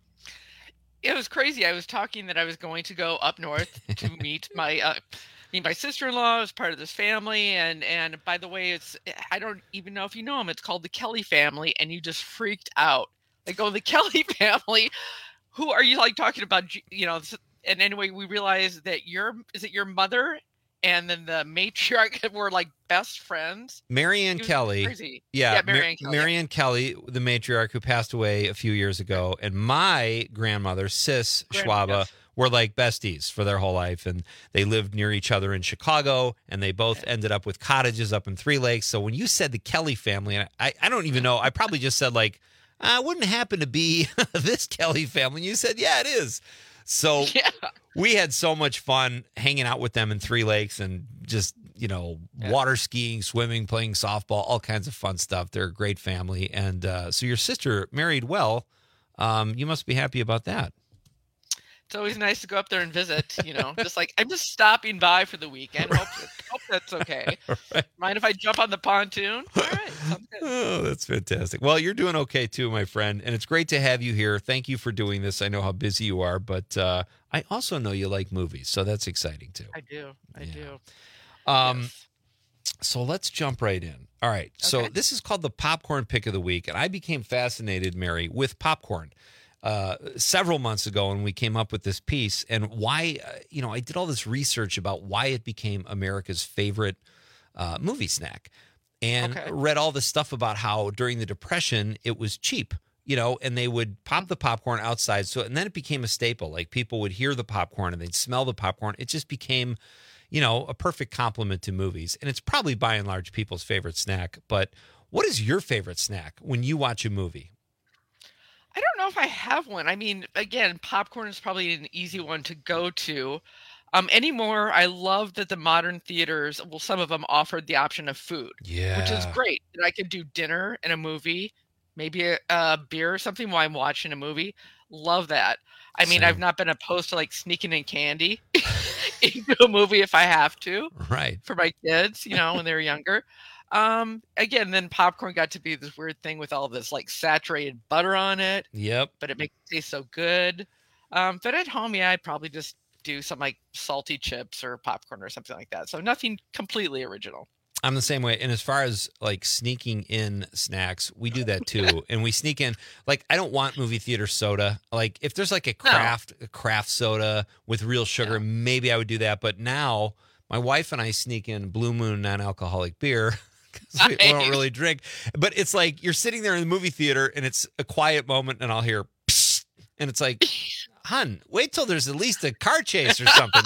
It was crazy. I was talking that I was going to go up north to meet my my sister-in-law is part of this family, and by the way, I don't even know if you know him. It's called the Kelly family, and you just freaked out. Like, oh, the Kelly family. Who are you like talking about? You know, and anyway, we realized that is it your mother and then the matriarch were like best friends. Marianne Kelly. Crazy. Yeah, Marianne Kelly. Marianne Kelly, the matriarch who passed away a few years ago, and my grandmother, Sis Schwaba, were like besties for their whole life, and they lived near each other in Chicago, and they both ended up with cottages up in Three Lakes. So when you said the Kelly family, and I don't even know, I probably just said like, wouldn't happen to be this Kelly family. And you said, yeah, it is. So we had so much fun hanging out with them in Three Lakes and just, water skiing, swimming, playing softball, all kinds of fun stuff. They're a great family. And so your sister married well. You must be happy about that. It's always nice to go up there and visit, just like I'm just stopping by for the weekend. Hope that's okay. Right. Mind if I jump on the pontoon? All right. Sounds good. Oh, that's fantastic. Well, you're doing okay too, my friend. And it's great to have you here. Thank you for doing this. I know how busy you are, but I also know you like movies. So that's exciting too. I do. Yes. So let's jump right in. All right. So this is called the Popcorn Pick of the Week. And I became fascinated, Mary, with popcorn. Several months ago, when we came up with this piece, and why, I did all this research about why it became America's favorite movie snack, and read all this stuff about how during the Depression it was cheap, and they would pop the popcorn outside. And then it became a staple. Like people would hear the popcorn and they'd smell the popcorn. It just became, a perfect complement to movies. And it's probably by and large people's favorite snack. But what is your favorite snack when you watch a movie? I don't know if I have one. I mean, again, popcorn is probably an easy one to go to. Anymore, I love that the modern theaters, well, some of them offered the option of food, which is great. That I could do dinner and a movie, maybe a beer or something while I'm watching a movie. Love that. I mean, I've not been opposed to like sneaking in candy into a movie if I have to, right? For my kids, when they were younger. Again, then popcorn got to be this weird thing with all this like saturated butter on it. Yep. But it makes it taste so good. But at home, I'd probably just do some like salty chips or popcorn or something like that. So nothing completely original. I'm the same way. And as far as like sneaking in snacks, we do that too. And we sneak in, like, I don't want movie theater soda. Like if there's like a craft soda with real sugar, maybe I would do that. But now my wife and I sneak in Blue Moon non-alcoholic beer. We don't really drink, but it's like you're sitting there in the movie theater and it's a quiet moment and I'll hear psst, and it's like, hun, wait till there's at least a car chase or something,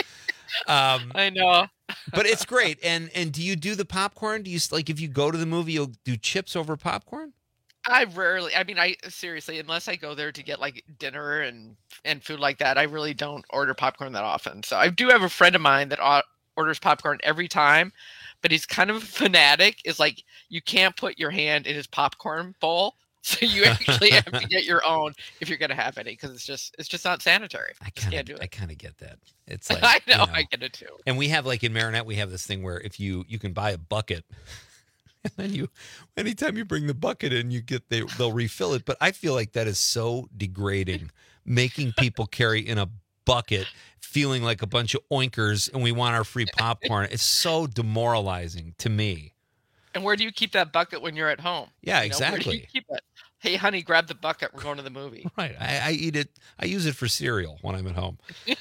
I know. But it's great. And do you do the popcorn? Do you like, if you go to the movie, you'll do chips over popcorn? I seriously, unless I go there to get like dinner and food like that, I really don't order popcorn that often. So I do have a friend of mine that orders popcorn every time, but he's kind of a fanatic. Is like, you can't put your hand in his popcorn bowl. So you actually have to get your own if you're going to have any, because it's just not sanitary. I can't do it. I kind of get that. It's like, I know, I get it too. And we have like in Marinette, we have this thing where if you can buy a bucket, and then anytime you bring the bucket in, they'll refill it. But I feel like that is so degrading making people carry in a bucket, feeling like a bunch of oinkers, and we want our free popcorn. It's so demoralizing to me. And where do you keep that bucket when you're at home? Yeah, You know, where do exactly. you keep it? Hey, honey, grab the bucket. We're going to the movie. Right. I eat it. I use it for cereal when I'm at home.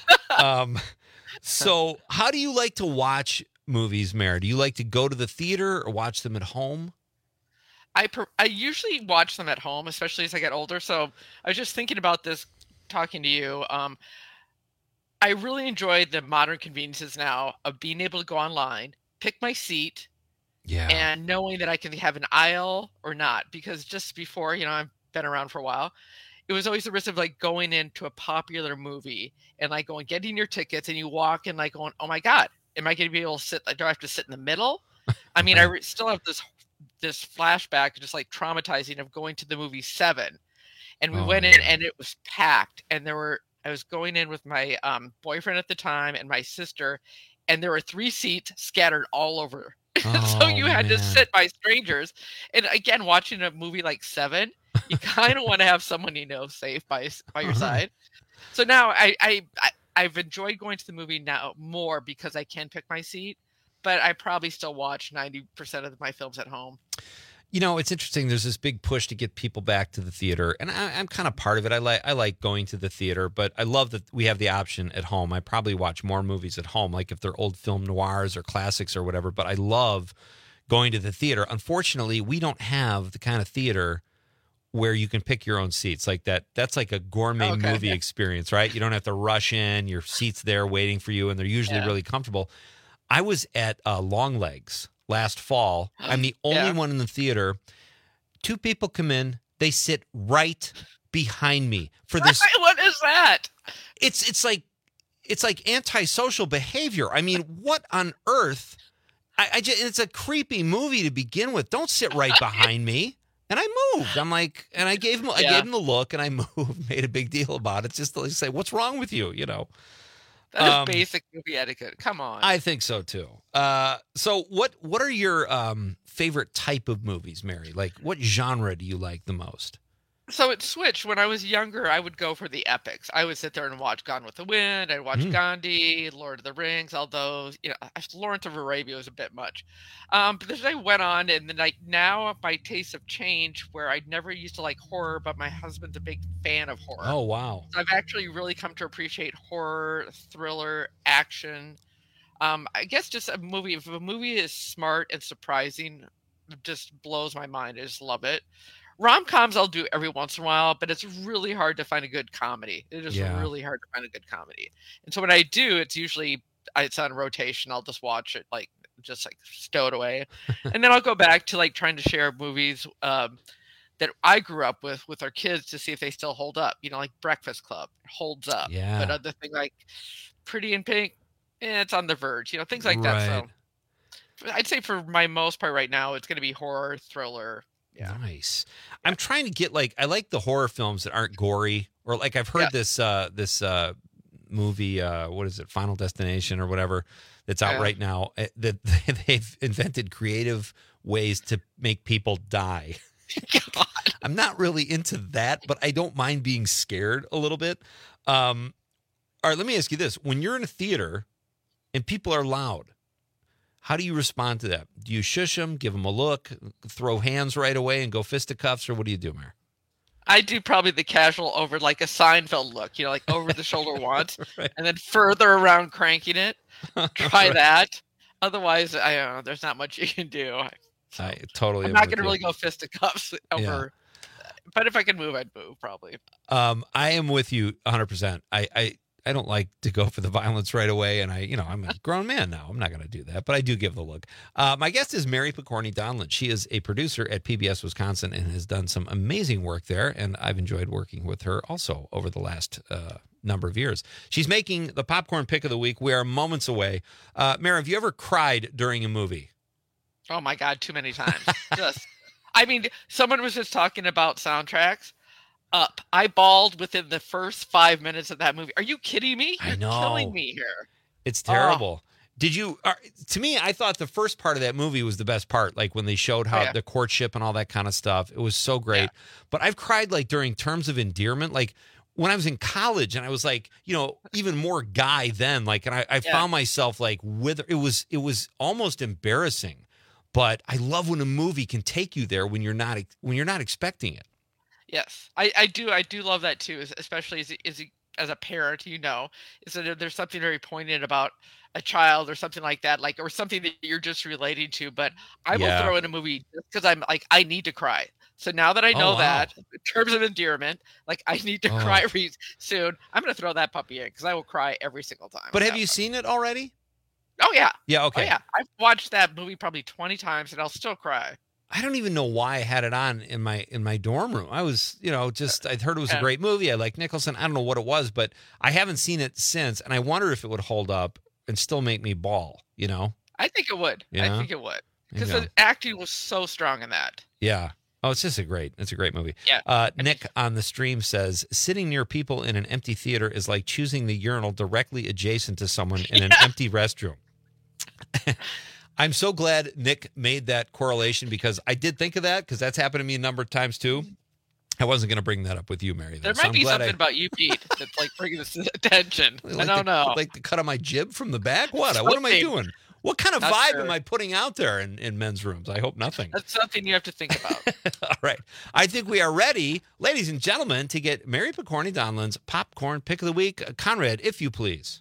So how do you like to watch movies, Mary? Do you like to go to the theater or watch them at home? I usually watch them at home, especially as I get older. So I was just thinking about this, talking to you. I really enjoy the modern conveniences now of being able to go online, pick my seat, and knowing that I can have an aisle or not. Because just before, I've been around for a while, it was always the risk of like going into a popular movie and like getting your tickets, and you walk in like going, oh my God, am I going to be able to sit? Do I have to sit in the middle? I mean, I still have this flashback, just like traumatizing, of going to the movie Seven, and we went in and it was packed, and I was going in with my boyfriend at the time and my sister, and there were 3 seats scattered all over. So you had to sit by strangers. And again, watching a movie like Seven, you kind of want to have someone safe by your side. So now I've enjoyed going to the movie now more because I can pick my seat, but I probably still watch 90% of my films at home. It's interesting. There's this big push to get people back to the theater, and I'm kind of part of it. I like going to the theater, but I love that we have the option at home. I probably watch more movies at home, like if they're old film noirs or classics or whatever, but I love going to the theater. Unfortunately, we don't have the kind of theater where you can pick your own seats like that. That's like a gourmet movie experience, right? You don't have to rush in. Your seat's there waiting for you, and they're usually really comfortable. I was at Long Legs last fall. I'm the only one in the theater. 2 people come in. They sit right behind me for this. What is that? It's like antisocial behavior. I mean, what on earth? It's a creepy movie to begin with. Don't sit right behind me. And I moved. I'm like, and I gave him the look, and I moved. Made a big deal about it. Just to say, what's wrong with you? That is basic movie etiquette. Come on. I think so too. So what are your favorite type of movies, Mary? Like, what genre do you like the most? So it switched. When I was younger, I would go for the epics. I would sit there and watch Gone with the Wind. I'd watch Gandhi, Lord of the Rings, although, Lawrence of Arabia was a bit much. But as I went on, and then now my tastes have changed, where I never used to like horror, but my husband's a big fan of horror. Oh, wow. So I've actually really come to appreciate horror, thriller, action. I guess just a movie. If a movie is smart and surprising, it just blows my mind. I just love it. Rom-coms I'll do every once in a while, but it's really hard to find a good comedy. It is really hard to find a good comedy. And so when I do, it's usually it's on rotation. I'll just watch it just stow it away. And then I'll go back to like trying to share movies that I grew up with our kids to see if they still hold up. Like Breakfast Club holds up. Yeah. But other thing like Pretty in Pink, it's on the verge. Things like that. So I'd say for my most part right now, it's going to be horror, thriller. Yeah. Nice. I'm trying to get I like the horror films that aren't gory, or like I've heard this movie, what is it, Final Destination or whatever, that's out right now, that they've invented creative ways to make people die. God. I'm not really into that, but I don't mind being scared a little bit. All right, let me ask you this. When you're in a theater and people are loud, how do you respond to that? Do you shush them, give them a look, throw hands right away and go fisticuffs, or what do you do, Mayor? I do probably the casual over, like a Seinfeld look, like over the shoulder once, and then further around cranking it. Try that. Otherwise, I don't know. There's not much you can do. I totally. I'm not going to really go fisticuffs over. But if I can move, I'd move probably. I am with you 100%. I don't like to go for the violence right away, and I'm a grown man now. I'm not going to do that, but I do give the look. My guest is Mary Pokorny Donlin. She is a producer at PBS Wisconsin and has done some amazing work there, and I've enjoyed working with her also over the last number of years. She's making the popcorn pick of the week. We are moments away. Mary, have you ever cried during a movie? Oh my God, too many times. Someone was just talking about soundtracks. Up. I bawled within the first 5 minutes of that movie. Are you kidding me? You're killing me here. It's terrible. Did you? To me, I thought the first part of that movie was the best part. Like when they showed how the courtship and all that kind of stuff. It was so great. Yeah. But I've cried during Terms of Endearment. when I was in college, and I was like, even more guy then. Like, and I found myself like it was almost embarrassing. But I love when a movie can take you there when you're not expecting it. Yes, I do love that too, especially as a parent. Is that there's something very poignant about a child or something like that, or something that you're just relating to. But I will throw in a movie just because I'm like, I need to cry. So now that I know that, in terms of endearment, like I need to cry soon, I'm going to throw that puppy in because I will cry every single time. But have you seen it already? Oh, yeah. Yeah, okay. Oh, yeah. I've watched that movie probably 20 times and I'll still cry. I don't even know why I had it on in my dorm room. I was, I'd heard it was a great movie. I like Nicholson. I don't know what it was, but I haven't seen it since. And I wonder if it would hold up and still make me bawl, I think it would. Yeah? I think it would. Because the acting was so strong in that. Yeah. Oh, it's a great movie. Yeah. Nick on the stream says, sitting near people in an empty theater is like choosing the urinal directly adjacent to someone in an empty restroom. I'm so glad Nick made that correlation because I did think of that because that's happened to me a number of times too. I wasn't going to bring that up with you, Mary. There might be something about you, Pete, that's like bringing this attention. I don't know. Like the cut of my jib from the back? What am I doing? What kind of vibe am I putting out there in men's rooms? I hope nothing. That's something you have to think about. All right. I think we are ready, ladies and gentlemen, to get Mary Picorni Donlan's Popcorn Pick of the Week. Conrad, if you please.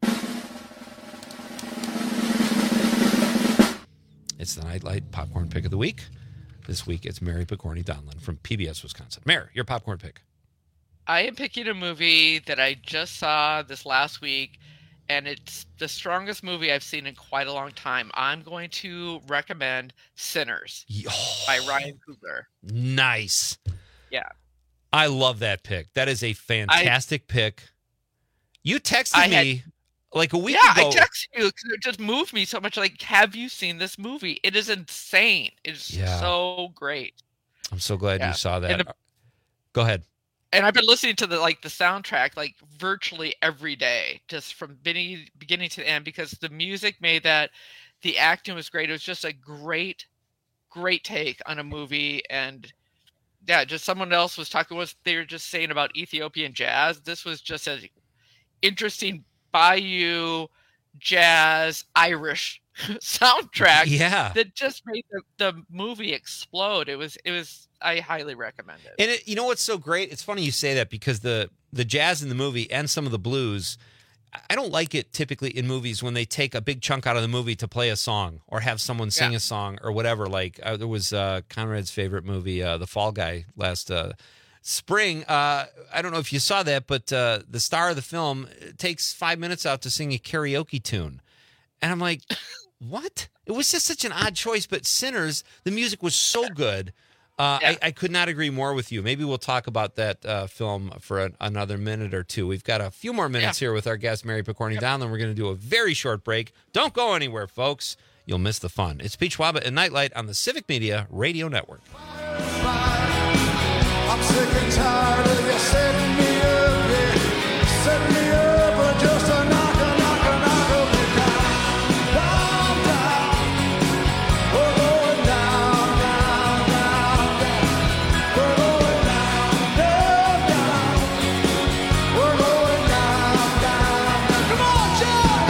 It's the Nightlight Popcorn Pick of the Week. This week, it's Mary Picorni Donlan from PBS Wisconsin. Mary, your popcorn pick. I am picking a movie that I just saw this last week, and it's the strongest movie I've seen in quite a long time. I'm going to recommend Sinners by Ryan Coogler. Nice. Yeah. I love that pick. That is a fantastic pick. You texted me like a week ago. I texted you because it just moved me so much. Like, have you seen this movie? It is insane. It's so great. I'm so glad you saw that. Go ahead. And I've been listening to the soundtrack like virtually every day, just from beginning to end, because the music made that. The acting was great. It was just a great take on a movie. And yeah, just someone else was talking. They were just saying about Ethiopian jazz. This was just an interesting Bayou jazz Irish soundtrack. Yeah, that just made the movie explode. It was. I highly recommend it. And you know what's so great? It's funny you say that because the jazz in the movie and some of the blues, I don't like it typically in movies when they take a big chunk out of the movie to play a song or have someone sing a song or whatever. Like there was Conrad's favorite movie, The Fall Guy, last spring. I don't know if you saw that, but the star of the film takes 5 minutes out to sing a karaoke tune. And I'm like, what? It was just such an odd choice. But Sinners, the music was so good. I could not agree more with you. Maybe we'll talk about that film for another minute or two. We've got a few more minutes here with our guest, Mary Picorni Donlan. We're going to do a very short break. Don't go anywhere, folks. You'll miss the fun. It's Pete Schwaba and Nightlight on the Civic Media Radio Network. I'm sick and tired of you setting me up, setting me up, or just a knock me down, down. We're going down, down, down, down. We're going down, down, down. We're going down, down, down. Come on, John!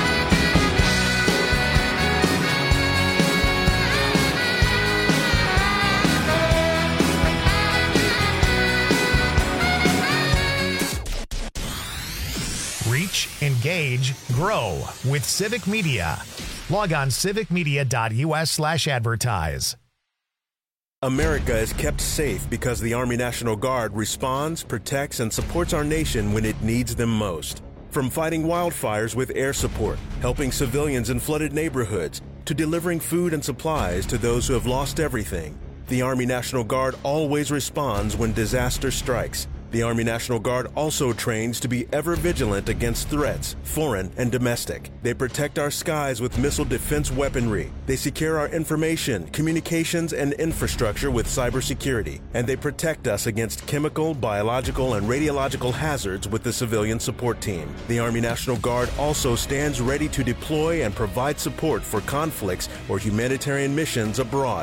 Reach, engage, grow with Civic Media. Log on civicmedia.us/advertise. America is kept safe because the Army National Guard responds, protects, and supports our nation when it needs them most. From fighting wildfires with air support, helping civilians in flooded neighborhoods, to delivering food and supplies to those who have lost everything, the Army National Guard always responds when disaster strikes. The Army National Guard also trains to be ever vigilant against threats, foreign and domestic. They protect our skies with missile defense weaponry. They secure our information, communications, and infrastructure with cybersecurity. And they protect us against chemical, biological, and radiological hazards with the civilian support team. The Army National Guard also stands ready to deploy and provide support for conflicts or humanitarian missions abroad.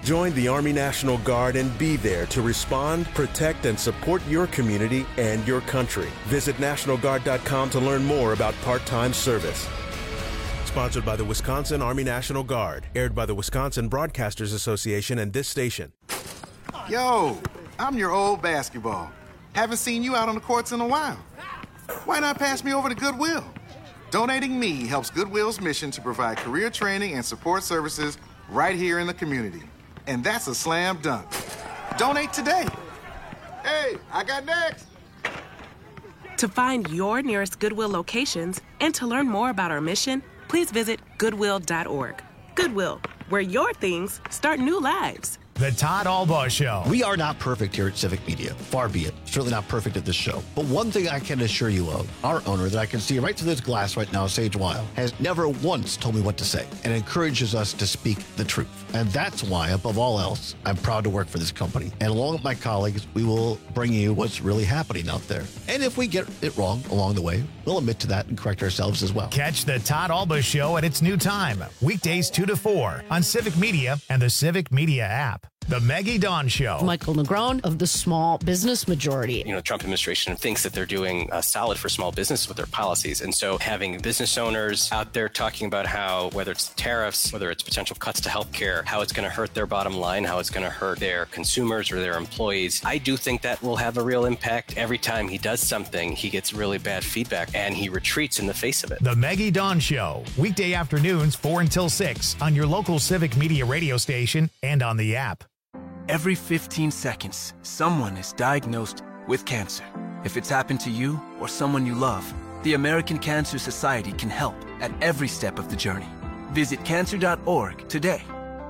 Join the Army National Guard and be there to respond, protect, and support your community and your country. Visit NationalGuard.com to learn more about part-time service. Sponsored by the Wisconsin Army National Guard. Aired by the Wisconsin Broadcasters Association and this station. Yo, I'm your old basketball. Haven't seen you out on the courts in a while. Why not pass me over to Goodwill? Donating me helps Goodwill's mission to provide career training and support services right here in the community. And that's a slam dunk. Donate today. Hey, I got next. To find your nearest Goodwill locations and to learn more about our mission, please visit Goodwill.org. Goodwill, where your things start new lives. The Todd Albaugh Show. We are not perfect here at Civic Media. Far be it. Certainly not perfect at this show. But one thing I can assure you of, our owner that I can see right through this glass right now, Sage Weil, has never once told me what to say and encourages us to speak the truth. And that's why, above all else, I'm proud to work for this company. And along with my colleagues, we will bring you what's really happening out there. And if we get it wrong along the way, we'll admit to that and correct ourselves as well. Catch the Todd Albaugh Show at its new time, weekdays 2 to 4 on Civic Media and the Civic Media app. The Maggie Dawn Show. Michael Negron of the Small Business Majority. You know, the Trump administration thinks that they're doing solid for small business with their policies. And so having business owners out there talking about how, whether it's tariffs, whether it's potential cuts to healthcare, how it's going to hurt their bottom line, how it's going to hurt their consumers or their employees, I do think that will have a real impact. Every time he does something, he gets really bad feedback and he retreats in the face of it. The Maggie Dawn Show, weekday afternoons 4 until 6 on your local Civic Media radio station and on the app. Every 15 seconds, someone is diagnosed with cancer. If it's happened to you or someone you love, the American Cancer Society can help at every step of the journey. Visit cancer.org today.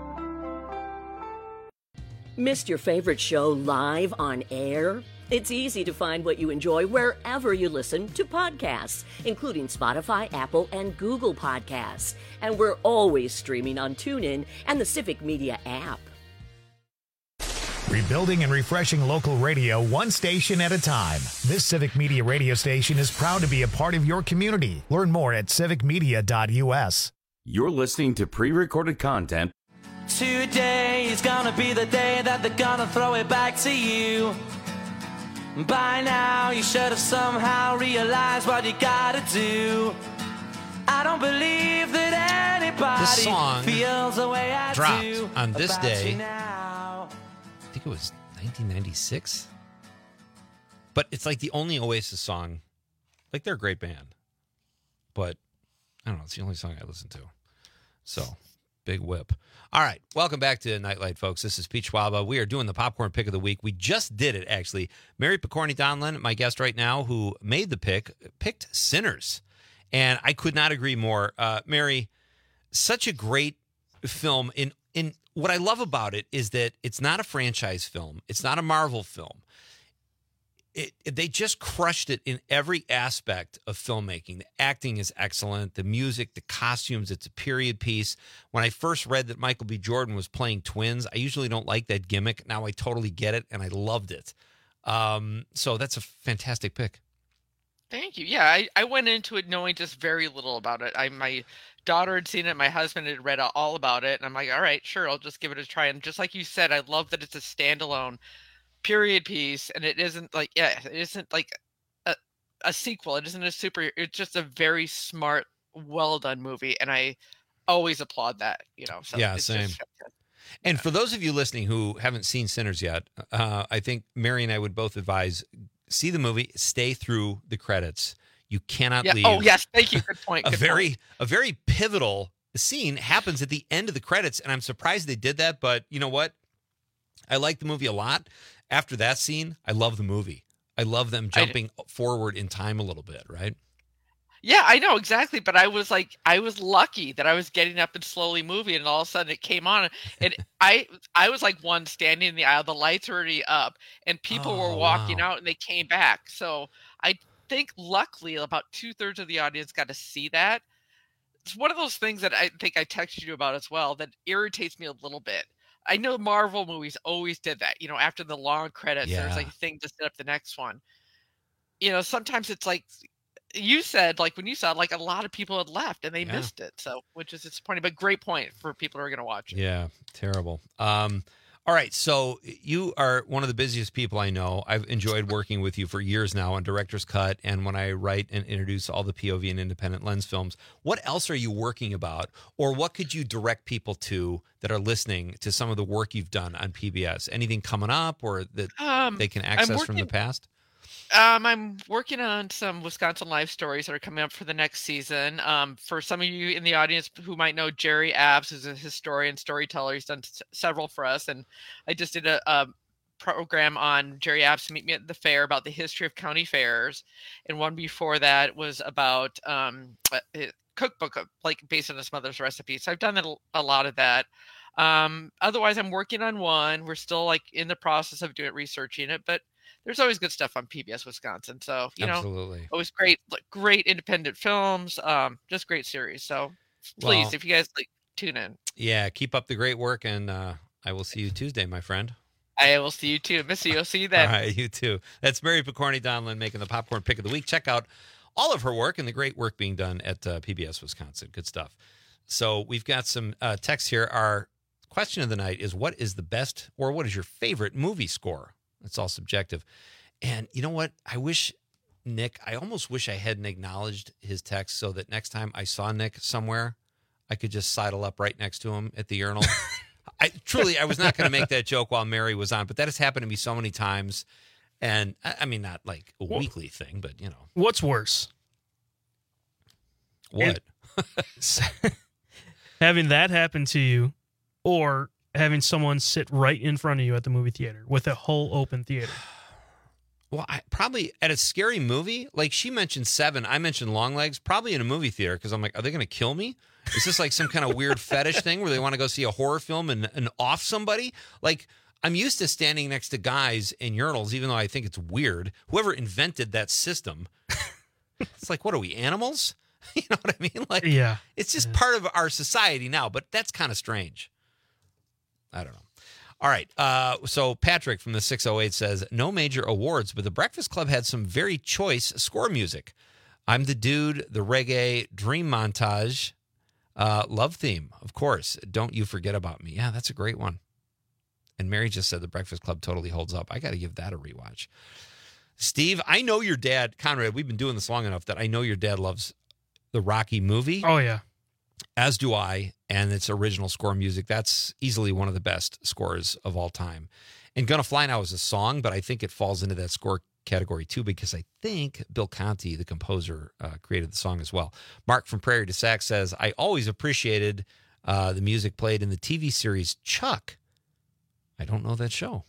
Missed your favorite show live on air? It's easy to find what you enjoy wherever you listen to podcasts, including Spotify, Apple, and Google Podcasts. And we're always streaming on TuneIn and the Civic Media app. Rebuilding and refreshing local radio one station at a time. This Civic Media radio station is proud to be a part of your community. Learn more at civicmedia.us. You're listening to pre-recorded content. Today is gonna be the day that they're gonna throw it back to you. By now you should have somehow realized what you gotta do. I don't believe that anybody This song feels the way I dropped do on this about day. you now. I think it was 1996. But it's like the only Oasis song. Like, they're a great band. But, I don't know, it's the only song I listen to. So, big whip. All right, welcome back to Nightlight, folks. This is Pete Schwaba. We are doing the Popcorn Pick of the Week. We just did it, actually. Mary Picorni Donlin, my guest right now, who made the pick, picked Sinners. And I could not agree more. Mary, such a great film. In what I love about it is that it's not a franchise film. It's not a Marvel film. They just crushed it in every aspect of filmmaking. The acting is excellent. The music, the costumes, it's a period piece. When I first read that Michael B. Jordan was playing twins, I usually don't like that gimmick. Now I totally get it, and I loved it. So that's a fantastic pick. Thank you. Yeah, I went into it knowing just very little about it. My daughter had seen it. My husband had read all about it. And I'm like, all right, sure, I'll just give it a try. And just like you said, I love that it's a standalone period piece. And it isn't like, it isn't like a sequel. It isn't a it's just a very smart, well done movie. And I always applaud that, So yeah, it's same. And for those of you listening who haven't seen Sinners yet, I think Mary and I would both advise, see the movie, stay through the credits. You cannot leave. Oh, yes. Thank you. Good point. A very pivotal scene happens at the end of the credits, and I'm surprised they did that, but you know what? I like the movie a lot. After that scene, I love the movie. I love them jumping forward in time a little bit, right? Yeah, I know exactly. But I was lucky that I was getting up and slowly moving, and all of a sudden it came on, and I was like one standing in the aisle. The lights were already up, and people were walking out, and they came back. So I think luckily about 2/3 of the audience got to see that. It's one of those things that I think I texted you about as well that irritates me a little bit. I know Marvel movies always did that. After the long credits, there's like a thing to set up the next one. Sometimes it's like you said, like when you saw, like a lot of people had left and they missed it. So, which is disappointing, but great point for people who are going to watch it. Yeah, terrible. All right, so you are one of the busiest people I know. I've enjoyed working with you for years now on Director's Cut and when I write and introduce all the POV and independent lens films. What else are you working about, or what could you direct people to that are listening to some of the work you've done on PBS? Anything coming up or that they can access from the past? I'm working on some Wisconsin life stories that are coming up for the next season. For some of you in the audience who might know Jerry Abs, who's a historian, storyteller, he's done several for us. And I just did a program on Jerry Abs Meet Me at the Fair about the history of county fairs. And one before that was about a cookbook, like based on his mother's recipe. So I've done a lot of that. Otherwise, I'm working on one. We're still like in the process of researching it, but there's always good stuff on PBS Wisconsin. So, Absolutely. Always great independent films, just great series. So please, if you guys tune in. Yeah, keep up the great work, and I will see you Tuesday, my friend. I will see you too. Miss you. I'll see you then. All right, you too. That's Mary Picorni Donlin making the popcorn pick of the week. Check out all of her work and the great work being done at PBS Wisconsin. Good stuff. So we've got some texts here. Our question of the night is, what is the best or what is your favorite movie score? It's all subjective. And you know what? I almost wish I hadn't acknowledged his text so that next time I saw Nick somewhere, I could just sidle up right next to him at the urinal. I was not going to make that joke while Mary was on, but that has happened to me so many times. And I mean, not like a weekly thing, but What's worse? What? Having that happen to you or having someone sit right in front of you at the movie theater with a whole open theater? Well, probably at a scary movie, like she mentioned Seven, I mentioned Longlegs, probably in a movie theater, because I'm like, are they going to kill me? Is this like some kind of weird fetish thing where they want to go see a horror film and off somebody? Like, I'm used to standing next to guys in urinals, even though I think it's weird. Whoever invented that system, it's like, what are we, animals? You know what I mean? Like, yeah, it's just part of our society now, but that's kind of strange. I don't know. All right. So Patrick from the 608 says, no major awards, but the Breakfast Club had some very choice score music. I'm the Dude, the reggae, Dream Montage, Love Theme, of course. Don't You Forget About Me. Yeah, that's a great one. And Mary just said the Breakfast Club totally holds up. I got to give that a rewatch. Steve, I know your dad, Conrad, we've been doing this long enough that I know your dad loves the Rocky movie. Oh, yeah. As do I, and its original score music. That's easily one of the best scores of all time. And Gonna Fly Now is a song, but I think it falls into that score category too, because I think Bill Conti, the composer, created the song as well. Mark from Prairie du Sac says, I always appreciated the music played in the TV series Chuck. I don't know that show.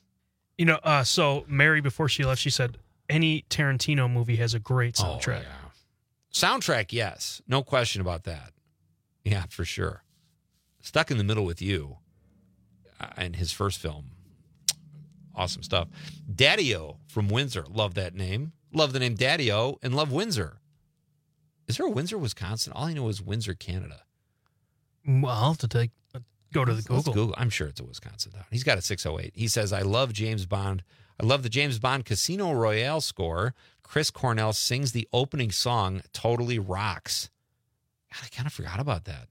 So Mary, before she left, she said, any Tarantino movie has a great soundtrack. Oh, yeah. Soundtrack, yes. No question about that. Yeah, for sure. Stuck in the Middle with You in his first film. Awesome stuff. Daddy-O from Windsor. Love that name. Love the name Daddy-O and love Windsor. Is there a Windsor, Wisconsin? All I know is Windsor, Canada. Well, I'll have to go to the Google. Let's Google. I'm sure it's a Wisconsin town. He's got a 608. He says, I love James Bond. I love the James Bond Casino Royale score. Chris Cornell sings the opening song, Totally Rocks. God, I kind of forgot about that.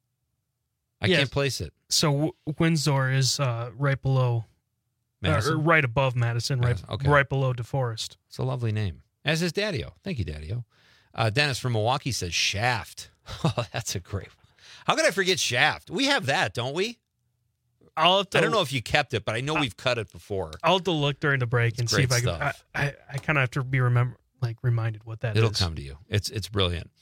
I can't place it. So Windsor is right below, or right above Madison, right below DeForest. It's a lovely name. As is Daddy-O. Thank you, Daddy-O. Dennis from Milwaukee says Shaft. Oh, that's a great one. How could I forget Shaft? We have that, don't we? I don't know if you kept it, but I know we've cut it before. I'll have to look during the break and see if I can. I kind of have to be reminded what that is. It'll come to you. It's brilliant.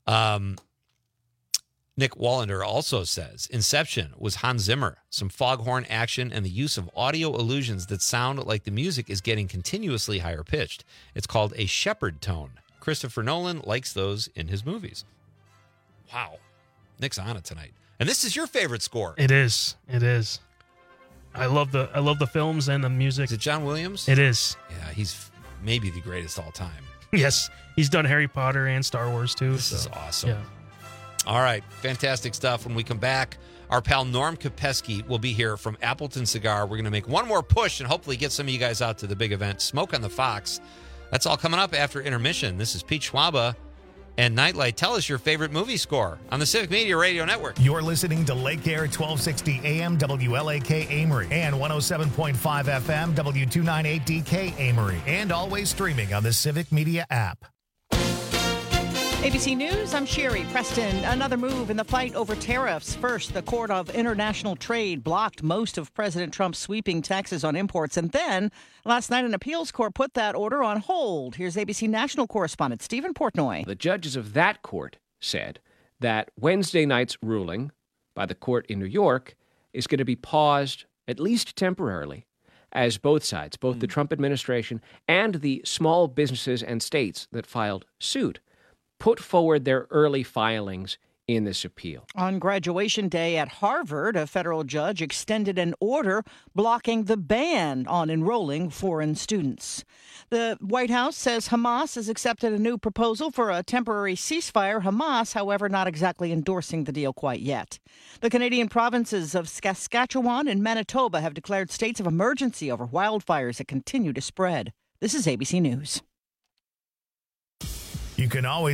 Nick Wallander also says, Inception was Hans Zimmer, some foghorn action, and the use of audio illusions that sound like the music is getting continuously higher pitched. It's called a Shepard tone. Christopher Nolan likes those in his movies. Wow. Nick's on it tonight. And this is your favorite score. It is. I love the films and the music. Is it John Williams? It is. Yeah, he's maybe the greatest all time. Yes. He's done Harry Potter and Star Wars too. This is awesome. Yeah. All right, fantastic stuff. When we come back, our pal Norm Kopeski will be here from Appleton Cigar. We're going to make one more push and hopefully get some of you guys out to the big event, Smoke on the Fox. That's all coming up after intermission. This is Pete Schwaba and Nightlight. Tell us your favorite movie score on the Civic Media Radio Network. You're listening to Lake Air 1260 AM WLAK Amory and 107.5 FM W298DK Amory, and always streaming on the Civic Media app. ABC News, I'm Sherry Preston. Another move in the fight over tariffs. First, the Court of International Trade blocked most of President Trump's sweeping taxes on imports. And then, last night, an appeals court put that order on hold. Here's ABC National correspondent Stephen Portnoy. The judges of that court said that Wednesday night's ruling by the court in New York is going to be paused, at least temporarily, as both sides, both the Trump administration and the small businesses and states that filed suit, put forward their early filings in this appeal. On graduation day at Harvard, a federal judge extended an order blocking the ban on enrolling foreign students. The White House says Hamas has accepted a new proposal for a temporary ceasefire. Hamas, however, not exactly endorsing the deal quite yet. The Canadian provinces of Saskatchewan and Manitoba have declared states of emergency over wildfires that continue to spread. This is ABC News. You can always